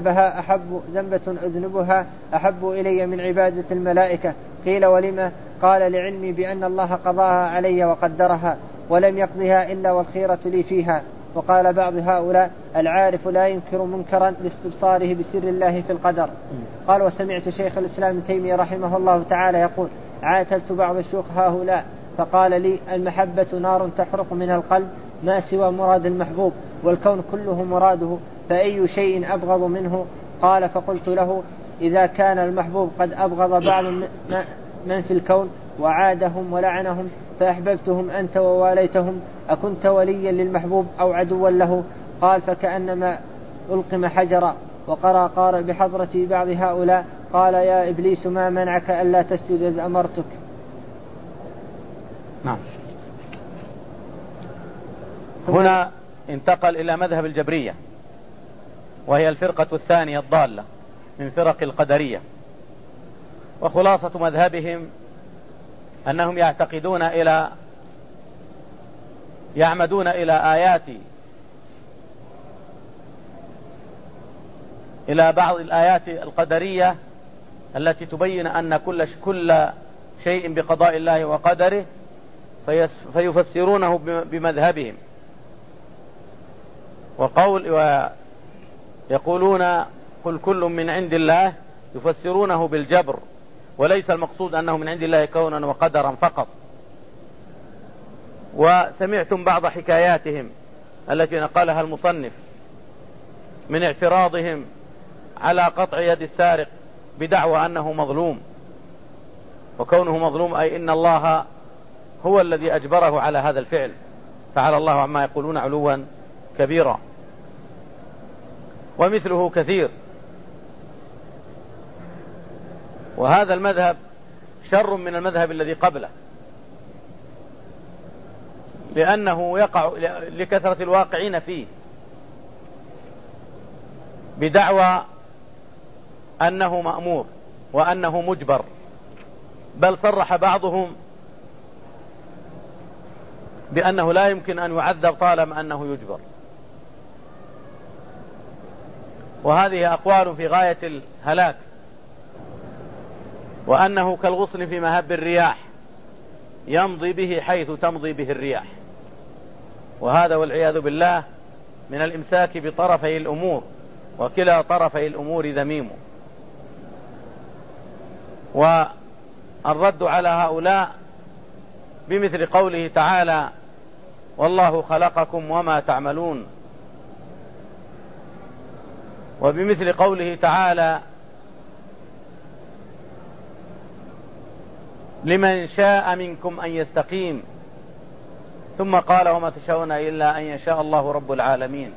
أذنبها أحب إلي من عبادة الملائكة. قيل ولما؟ قال لعلمي بأن الله قضاها علي وقدرها، ولم يقضها إلا والخيرة لي فيها. وقال بعض هؤلاء العارف لا ينكر منكرا لاستبصاره بسر الله في القدر. قال وسمعت شيخ الإسلام ابن تيمية رحمه الله تعالى يقول عاتبت بعض الشيوخ هؤلاء فقال لي المحبة نار تحرق من القلب ما سوى مراد المحبوب، والكون كله مراده، فأي شيء أبغض منه؟ قال فقلت له إذا كان المحبوب قد أبغض بعض من في الكون وعادهم ولعنهم فأحببتهم أنت وواليتهم، أكنت وليا للمحبوب أو عدوا له؟ قال فكأنما ألقم حجرا. وقرأ قارئ بحضرة بعض هؤلاء قال يا إبليس ما منعك ألا تسجد إذ أمرتك؟ نعم. هنا انتقل إلى مذهب الجبرية، وهي الفرقة الثانية الضالة من فرق القدرية. وخلاصة مذهبهم أنهم يعمدون إلى بعض الآيات القدرية التي تبين أن كل شيء بقضاء الله وقدره، فيفسرونه بمذهبهم، ويقولون قل كل من عند الله، يفسرونه بالجبر، وليس المقصود أنه من عند الله كونا وقدرا فقط. وسمعتم بعض حكاياتهم التي نقلها المصنف من اعتراضهم على قطع يد السارق بدعوى أنه مظلوم، وكونه مظلوم أي إن الله هو الذي أجبره على هذا الفعل، فعلى الله عما يقولون علوا كبيرا. ومثله كثير. وهذا المذهب شر من المذهب الذي قبله، لأنه يقع لكثرة الواقعين فيه بدعوى أنه مأمور وأنه مجبر، بل صرح بعضهم بأنه لا يمكن أن يعذب طالما أنه يجبر. وهذه أقوال في غاية الهلاك، وأنه كالغصن في مهب الرياح يمضي به حيث تمضي به الرياح. وهذا والعياذ بالله من الإمساك بطرفي الأمور، وكلا طرفي الأمور ذميم. والرد على هؤلاء بمثل قوله تعالى: والله خلقكم وما تعملون، وبمثل قوله تعالى: لمن شاء منكم أن يستقيم، ثم قال: وما تشاءون إلا أن يشاء الله رب العالمين.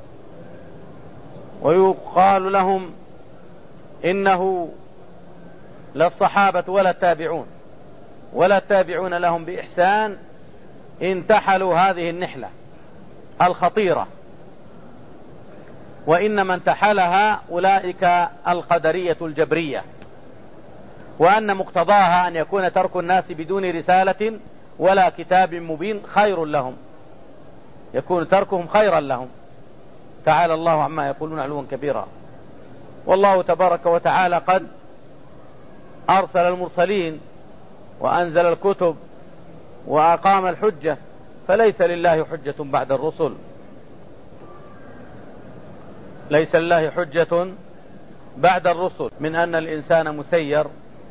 ويقال لهم إنه لا الصحابة ولا التابعون لهم بإحسان انتحلوا هذه النحلة الخطيرة، وإنما انتحلها أولئك القدرية الجبرية، وأن مقتضاها أن يكون ترك الناس بدون رسالة ولا كتاب مبين خير لهم، يكون تركهم خيرا لهم. تعالى الله عما يقولون علوا كبيرا. والله تبارك وتعالى قد أرسل المرسلين وأنزل الكتب وأقام الحجة، فليس لله حجة بعد الرسل، ليس لله حجة بعد الرسل، من أن الإنسان مسير.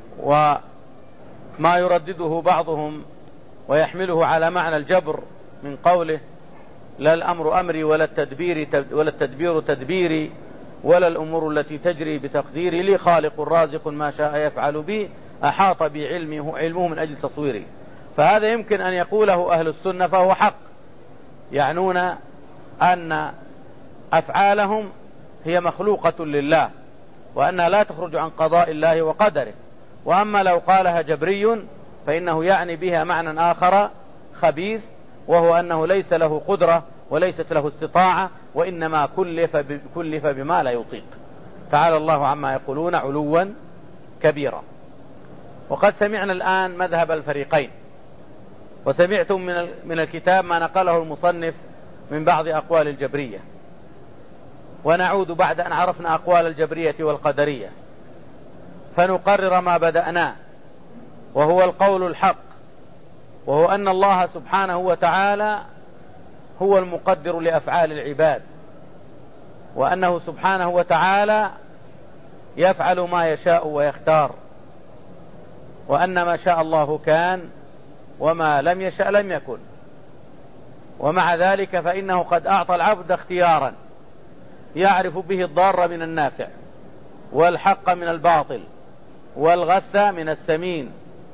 وما يردده بعضهم ويحمله على معنى الجبر من قوله: لا الأمر أمري ولا التدبير تدبيري ولا الأمور التي تجري بتقديري، لي خالق رازق ما شاء يفعل بي، أحاط بي علمه من أجل تصويري. فهذا يمكن أن يقوله أهل السنة فهو حق، يعنون أن أفعالهم هي مخلوقة لله، وأنها لا تخرج عن قضاء الله وقدره. وأما لو قالها جبري فإنه يعني بها معنى آخر خبيث، وهو أنه ليس له قدرة وليست له استطاعة، وإنما كلف بما لا يطيق. تعالى الله عما يقولون علوا كبيرا. وقد سمعنا الآن مذهب الفريقين، وسمعتم من الكتاب ما نقله المصنف من بعض أقوال الجبرية. ونعود بعد أن عرفنا أقوال الجبرية والقدرية فنقرر ما بدأناه، وهو القول الحق، وهو أن الله سبحانه وتعالى هو المقدر لأفعال العباد، وأنه سبحانه وتعالى يفعل ما يشاء ويختار، وأن ما شاء الله كان وما لم يشاء لم يكن. ومع ذلك فإنه قد أعطى العبد اختيارا يعرف به الضار من النافع، والحق من الباطل، والغث من السمين،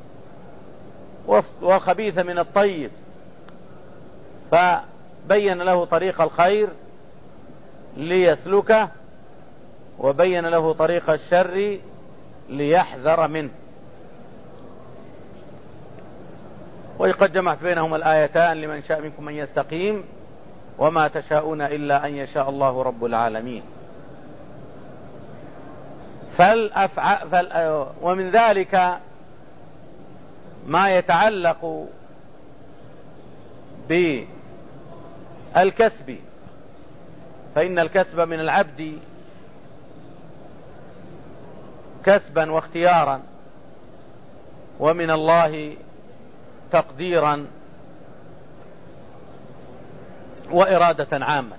والخبيث من الطيب، فبين له طريق الخير ليسلكه، وبين له طريق الشر ليحذر منه. وقد جمعت بينهما الآيتان: لمن شاء منكم أن يستقيم، وما تشاءون إلا أن يشاء الله رب العالمين. ومن ذلك ما يتعلق بالكسب، فإن الكسب من العبد كسبا واختيارا، ومن الله تقديرا وإرادة عامة.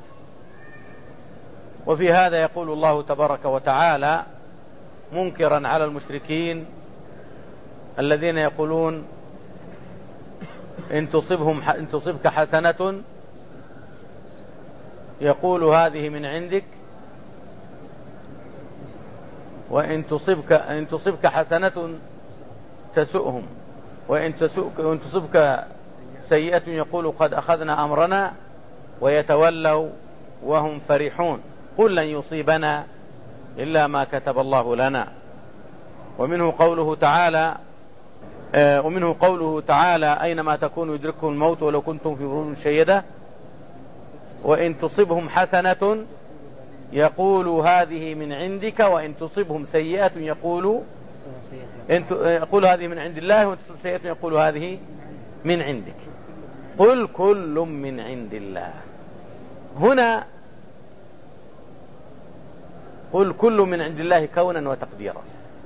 وفي هذا يقول الله تبارك وتعالى منكرا على المشركين الذين يقولون: إن تصبك حسنة يقول هذه من عندك، وإن تصبك حسنة تسؤهم، وإن تصبك سيئة يقول قد أخذنا أمرنا، ويتولوا وهم فرحون. قل لن يصيبنا إلا ما كتب الله لنا. ومنه قوله تعالى: أينما تكونوا يدرككم الموت ولو كنتم في بروج مشيدة، وإن تصبهم حسنة يقولوا هذه من عندك، وإن تصبهم سيئة يقول هذه من عند الله، وإن تصبهم سيئة يقول هذه من عندك. قل كل من عند الله. هنا قل كل من عند الله كونا وتقديرا،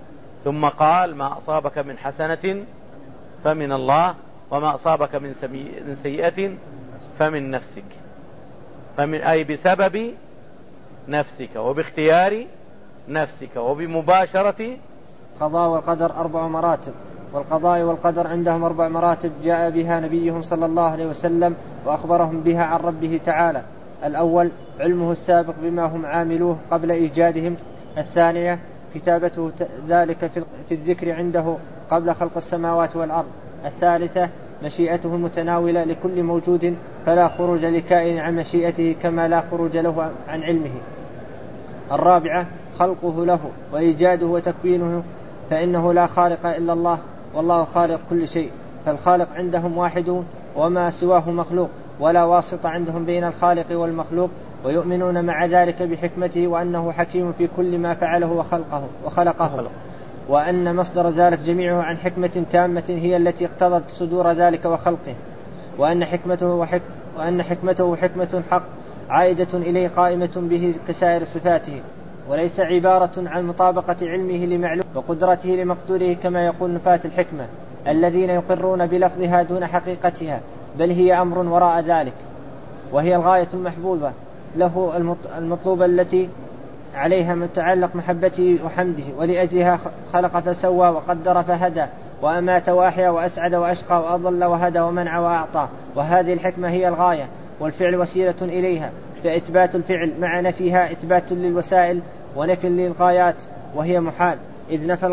ثم قال ما أصابك من حسنة فمن الله وما أصابك من سيئة فمن نفسك، أي بسبب نفسك وباختيار نفسك وبمباشرة. القضاء والقدر 4 مراتب، والقضاء والقدر عندهم 4 مراتب جاء بها نبيهم صلى الله عليه وسلم وأخبرهم بها عن ربه تعالى. الأول علمه السابق بما هم عاملوه قبل إيجادهم. الثانية كتابته ذلك في الذكر عنده قبل خلق السماوات والأرض. الثالثة مشيئته المتناولة لكل موجود فلا خروج لكائن عن مشيئته كما لا خروج له عن علمه. الرابعة خلقه له وإيجاده وتكوينه، فإنه لا خالق إلا الله والله خالق كل شيء، فالخالق عندهم واحد وما سواه مخلوق، ولا واسطة عندهم بين الخالق والمخلوق، ويؤمنون مع ذلك بحكمته وأنه حكيم في كل ما فعله وخلقه وأن مصدر ذلك جميعه عن حكمة تامة هي التي اقتضت صدور ذلك وخلقه، وأن حكمته حكمة حق عائدة إليه قائمة به كسائر صفاته، وليس عبارة عن مطابقة علمه لمعلوم وقدرته لمقدوره كما يقول نفاة الحكمة الذين يقرون بلفظها دون حقيقتها، بل هي أمر وراء ذلك، وهي الغاية المحبوبة له المطلوبة التي عليها متعلق محبته وحمده، ولأجلها خلق فسوى وقدر فهدى وأمات وأحيا وأسعد وأشقى وأضل وهدى ومنع وأعطى، وهذه الحكمة هي الغاية، والفعل وسيلة إليها، فإثبات الفعل مع نفيها إثبات للوسائل ونفي للغايات، وهي محال إذ نفي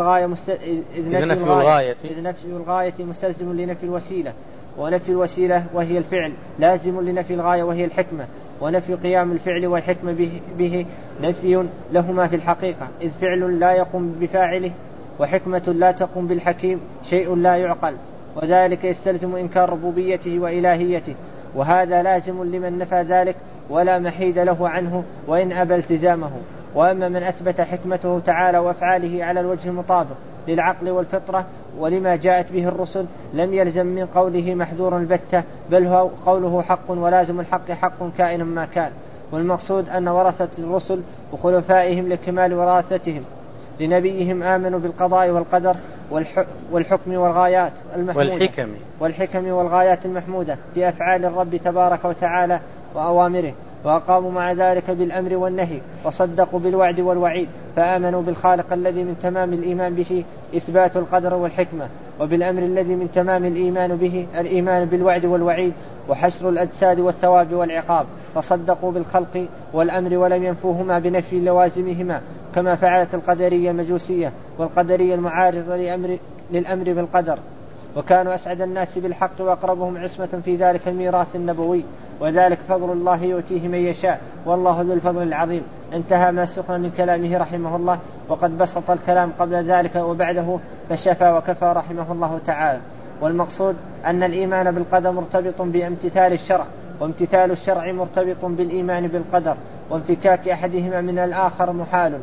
الغاية مستلزم لنفي الوسيلة، ونفي الوسيلة وهي الفعل لازم لنفي الغاية وهي الحكمة، ونفي قيام الفعل والحكمة به نفي لهما في الحقيقة، إذ فعل لا يقوم بفاعله وحكمة لا تقوم بالحكيم شيء لا يعقل، وذلك يستلزم إنكار ربوبيته وإلهيته، وهذا لازم لمن نفى ذلك ولا محيد له عنه وإن أبى التزامه. وأما من أثبت حكمته تعالى وأفعاله على الوجه المطابق للعقل والفطرة ولما جاءت به الرسل لم يلزم من قوله محذور البتة، بل هو قوله حق ولازم الحق حق كائن ما كان. والمقصود أن ورثة الرسل وخلفائهم لكمال وراثتهم لنبيهم آمنوا بالقضاء والقدر والحكم والغايات المحمودة والحكم والغايات المحمودة في أفعال الرب تبارك وتعالى وأوامره، وأقاموا مع ذلك بالأمر والنهي، وصدقوا بالوعد والوعيد، فآمنوا بالخالق الذي من تمام الإيمان به إثبات القدر والحكمة، وبالأمر الذي من تمام الإيمان به الإيمان بالوعد والوعيد وحشر الأجساد والثواب والعقاب، فصدقوا بالخلق والأمر ولم ينفوهما بنفي لوازمهما كما فعلت القدرية المجوسية والقدرية المعارضة للأمر بالقدر، وكانوا أسعد الناس بالحق وأقربهم عصمة في ذلك الميراث النبوي، وذلك فضل الله يؤتيه من يشاء والله ذو الفضل العظيم. انتهى ما سخن من كلامه رحمه الله، وقد بسط الكلام قبل ذلك وبعده فشفى وكفى رحمه الله تعالى. والمقصود أن الإيمان بالقدر مرتبط بامتثال الشرع، وامتثال الشرع مرتبط بالإيمان بالقدر، وانفكاك أحدهما من الآخر محال،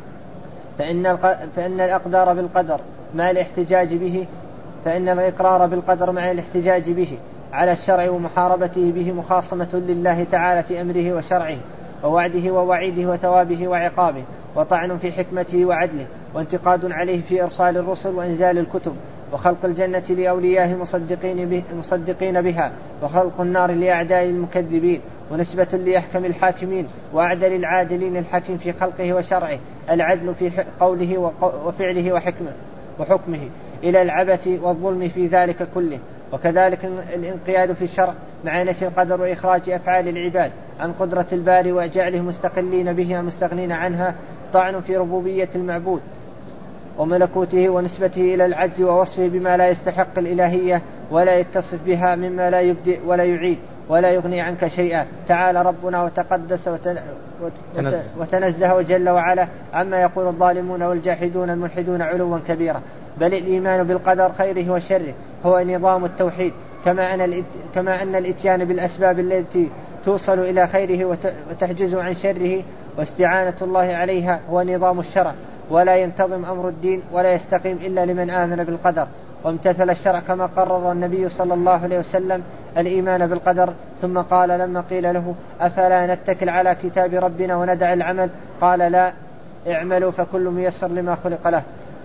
فإن الأقدار بالقدر مع الاحتجاج به فإن الإقرار بالقدر مع الاحتجاج به على الشرع ومحاربته به مخاصمة لله تعالى في أمره وشرعه ووعده ووعيده وثوابه وعقابه، وطعن في حكمته وعدله، وانتقاد عليه في إرسال الرسل وإنزال الكتب، وخلق الجنة لأوليائه المصدقين بها، وخلق النار لأعداء المكذبين، ونسبة لأحكم الحاكمين وأعدل العادلين الحكيم في خلقه وشرعه العدل في قوله وفعله وحكمه إلى العبث والظلم في ذلك كله. وكذلك الانقياد في الشرع مع نفي القدر وإخراج أفعال العباد عن قدرة الباري وجعله مستقلين بها مستغنين عنها، طعن في ربوبية المعبود وملكوته ونسبته إلى العجز ووصفه بما لا يستحق الإلهية ولا يتصف بها مما لا يبدئ ولا يعيد ولا يغني عنك شيئا. تعالى ربنا وتقدس وتنزه وجل وعلا عما يقول الظالمون والجاحدون الملحدون علوا كبيرا. بل الإيمان بالقدر خيره وشره هو نظام التوحيد، كما أن الإتيان بالأسباب التي توصل إلى خيره وتحجز عن شره واستعانة الله عليها هو نظام الشرع، ولا ينتظم أمر الدين ولا يستقيم إلا لمن آمن بالقدر وامتثل الشرع، كما قرر النبي صلى الله عليه وسلم الإيمان بالقدر. ثم قال لما قيل له أفلا نتكل على كتاب ربنا وندع العمل، قال لا، اعملوا فكل ميسر لما خلق له.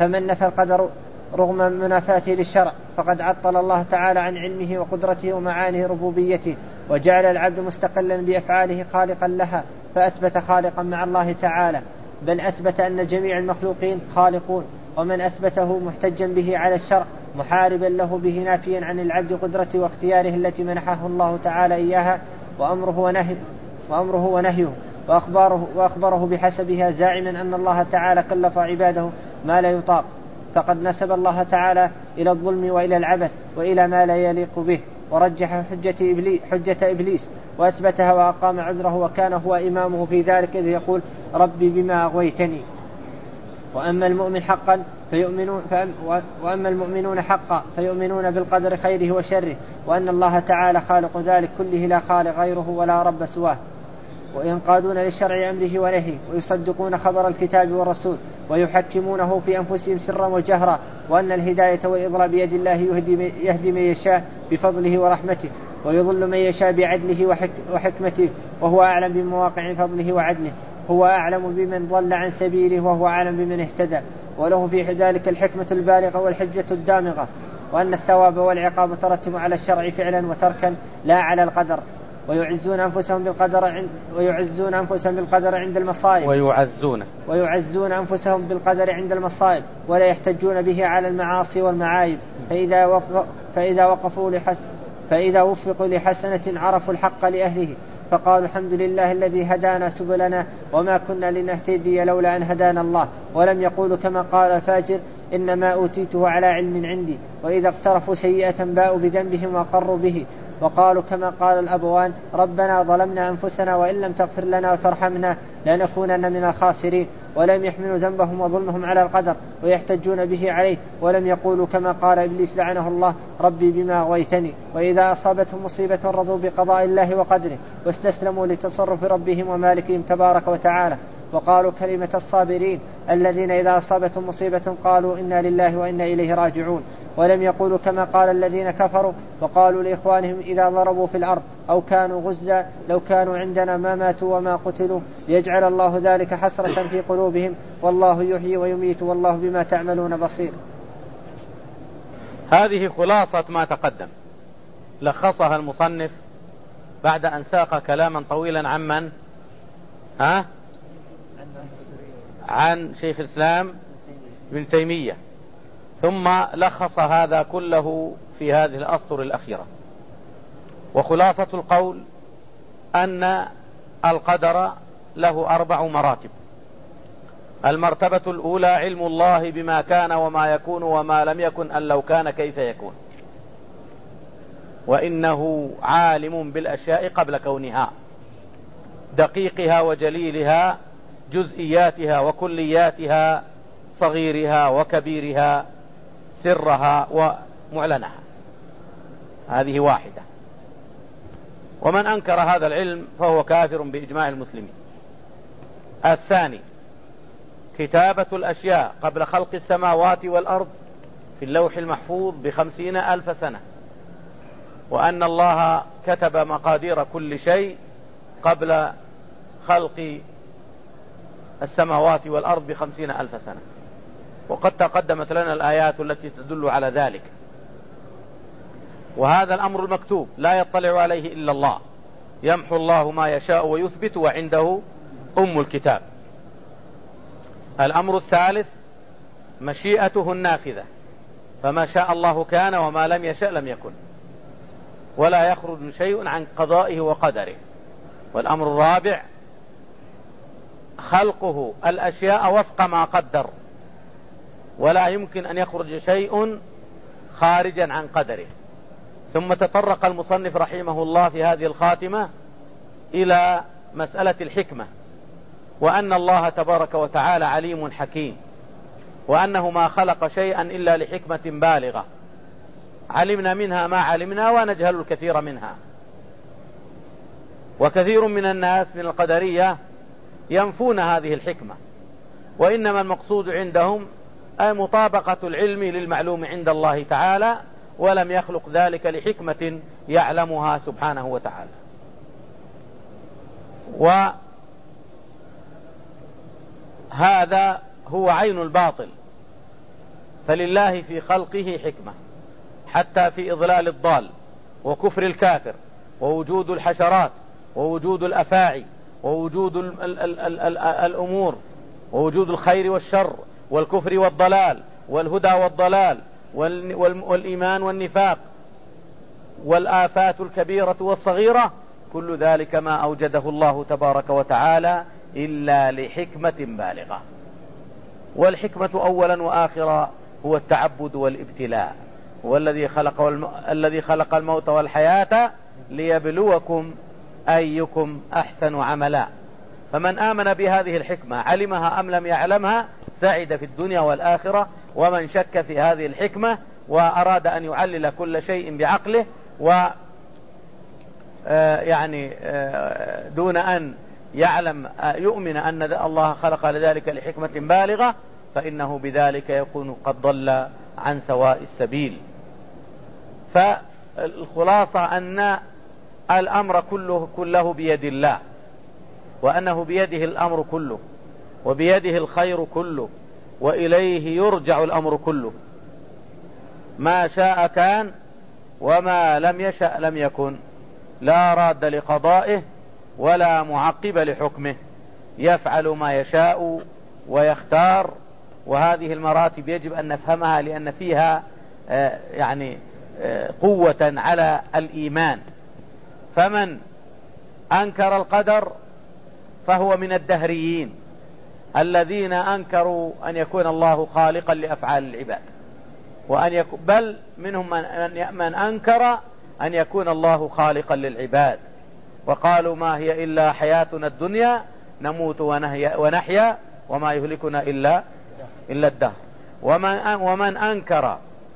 فمن نفى القدر رغم منافاته للشرع فقد عطل الله تعالى عن علمه وقدرته ومعاني ربوبيته، وجعل العبد مستقلا بأفعاله خالقا لها، فأثبت خالقا مع الله تعالى، بل أثبت أن جميع المخلوقين خالقون، ومن أثبته محتجا به على الشرع محاربا له به نافيا عن العبد قدرته واختياره التي منحه الله تعالى إياها وأمره ونهيه وأخبره بحسبها، زاعما أن الله تعالى كلف عباده ما لا يطاق، فقد نسب الله تعالى إلى الظلم وإلى العبث وإلى ما لا يليق به، ورجح حجة إبليس وأثبتها وأقام عذره، وكان هو إمامه في ذلك إذ يقول ربي بما أغويتني. وأما المؤمنون حقا فيؤمنون بالقدر خيره وشره، وأن الله تعالى خالق ذلك كله لا خالق غيره ولا رب سواه، وينقادون للشرع أمره ونهيه، ويصدقون خبر الكتاب والرسول، ويحكمونه في أنفسهم سرا وجهرا، وأن الهداية والإضلال بيد الله يهدي من يشاء بفضله ورحمته، ويضل من يشاء بعدله وحكمته، وهو أعلم بمواقع فضله وعدله، هو أعلم بمن ضل عن سبيله وهو أعلم بمن اهتدى، وله في ذلك الحكمة البالغة والحجة الدامغة، وأن الثواب والعقاب مترتب على الشرع فعلا وتركا لا على القدر، ويعزون أنفسهم بالقدر عند المصائب ولا يحتجون به على المعاصي والمعايب، فإذا وفقوا لحسنة عرفوا الحق لأهله فقالوا الحمد لله الذي هدانا سبلنا وما كنا لنهتدي لولا أن هدانا الله، ولم يقولوا كما قال الفاجر إنما أوتيته على علم عندي، وإذا اقترفوا سيئة باءوا بذنبهم وقروا به، وقالوا كما قال الأبوان ربنا ظلمنا أنفسنا وإن لم تغفر لنا وترحمنا لنكونن من الخاسرين، ولم يحملوا ذنبهم وظلمهم على القدر ويحتجون به عليه، ولم يقولوا كما قال إبليس لعنه الله ربي بما أغويتني، وإذا أصابتهم مصيبة رضوا بقضاء الله وقدره واستسلموا لتصرف ربهم ومالكهم تبارك وتعالى، وقالوا كلمة الصابرين الذين إذا أصابتهم مصيبة قالوا إنا لله وإنا إليه راجعون، ولم يقولوا كما قال الذين كفروا وقالوا لإخوانهم إذا ضربوا في الأرض أو كانوا غزا لو كانوا عندنا ما ماتوا وما قتلوا ليجعل الله ذلك حسرة في قلوبهم والله يحيي ويميت والله بما تعملون بصير. هذه خلاصة ما تقدم، لخصها المصنف بعد أن ساق كلاما طويلا عن شيخ الإسلام ابن تيمية، ثم لخص هذا كله في هذه الأسطر الأخيرة. وخلاصة القول أن القدر له 4 مراتب. المرتبة الأولى علم الله بما كان وما يكون وما لم يكن أن لو كان كيف يكون، وإنه عالم بالأشياء قبل كونها، دقيقها وجليلها، جزئياتها وكلياتها، صغيرها وكبيرها، سرها ومعلنها. هذه واحدة. ومن أنكر هذا العلم فهو كافر بإجماع المسلمين. الثاني كتابة الأشياء قبل خلق السماوات والأرض في اللوح المحفوظ ب50,000 سنة، وأن الله كتب مقادير كل شيء قبل خلق السماوات والأرض ب50,000 سنة، وقد تقدمت لنا الآيات التي تدل على ذلك. وهذا الأمر المكتوب لا يطلع عليه إلا الله، يمحو الله ما يشاء ويثبت وعنده أم الكتاب. الأمر الثالث مشيئته النافذة، فما شاء الله كان وما لم يشاء لم يكن، ولا يخرج شيء عن قضائه وقدره. والأمر الرابع خلقه الأشياء وفق ما قدر، ولا يمكن أن يخرج شيء خارجا عن قدره. ثم تطرق المصنف رحمه الله في هذه الخاتمة إلى مسألة الحكمة، وأن الله تبارك وتعالى عليم حكيم، وأنه ما خلق شيئا إلا لحكمة بالغة علمنا منها ما علمنا ونجهل الكثير منها. وكثير من الناس من القدرية ينفون هذه الحكمة، وإنما المقصود عندهم مطابقة العلم للمعلوم عند الله تعالى، ولم يخلق ذلك لحكمة يعلمها سبحانه وتعالى. وهذا هو عين الباطل فلله في خلقه حكمة، حتى في إضلال الضال وكفر الكافر ووجود الحشرات ووجود الأفاعي ووجود الأمور ووجود الخير والشر والكفر والضلال والهدى والضلال والإيمان والنفاق والآفات الكبيرة والصغيرة، كل ذلك ما أوجده الله تبارك وتعالى إلا لحكمة بالغة. والحكمة أولا وآخرا هو التعبد والابتلاء، هو الذي خلق الموت والحياة ليبلوكم أيكم أحسن عملا. فمن آمن بهذه الحكمة علمها أم لم يعلمها سعد في الدنيا والآخرة. ومن شك في هذه الحكمة وأراد أن يعلل كل شيء بعقله دون أن يؤمن أن الله خلق لذلك لحكمة بالغة، فإنه بذلك يكون قد ضل عن سواء السبيل. فالخلاصة أن الأمر كله بيد الله، وأنه بيده الأمر كله وبيده الخير كله وإليه يرجع الأمر كله. ما شاء كان وما لم يشأ لم يكن، لا راد لقضائه ولا معقب لحكمه، يفعل ما يشاء ويختار. وهذه المراتب يجب أن نفهمها لأن فيها قوة على الإيمان. فمن أنكر القدر فهو من الدهريين الذين أنكروا أن يكون الله خالقا لأفعال العباد، بل منهم من أنكر أن يكون الله خالقا للعباد، وقالوا ما هي إلا حياتنا الدنيا نموت ونحيا وما يهلكنا إلا الدهر. ومن أنكر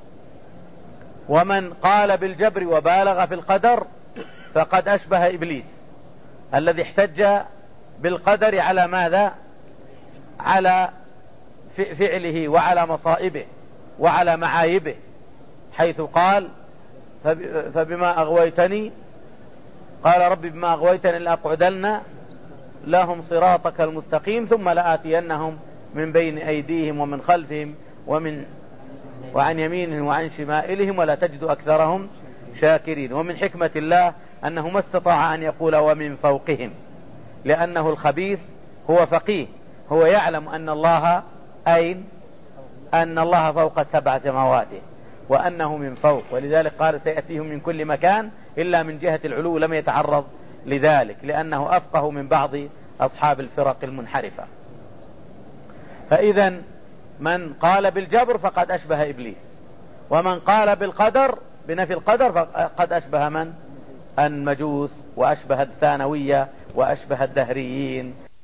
ومن قال بالجبر وبالغ في القدر فقد أشبه إبليس الذي احتج بالقدر على ماذا؟ على فعله وعلى مصائبه وعلى معايبه، حيث قال فبما أغويتني قال رب بما أغويتني لأقعدن لهم صراطك المستقيم ثم لآتينهم من بين أيديهم ومن خلفهم وعن يمينهم وعن شمائلهم ولا تجد أكثرهم شاكرين. ومن حكمة الله أنه ما استطاع أن يقول ومن فوقهم، لأنه الخبيث هو فقيه، هو يعلم أن الله فوق 7 سماوات وأنه من فوق، ولذلك قال سيأتيهم من كل مكان إلا من جهة العلو، لم يتعرض لذلك لأنه أفقه من بعض أصحاب الفرق المنحرفة. فإذا من قال بالجبر فقد أشبه إبليس، ومن قال بالقدر بنفي القدر فقد أشبه المجوس وأشبه الثانوية وأشبه الدهريين.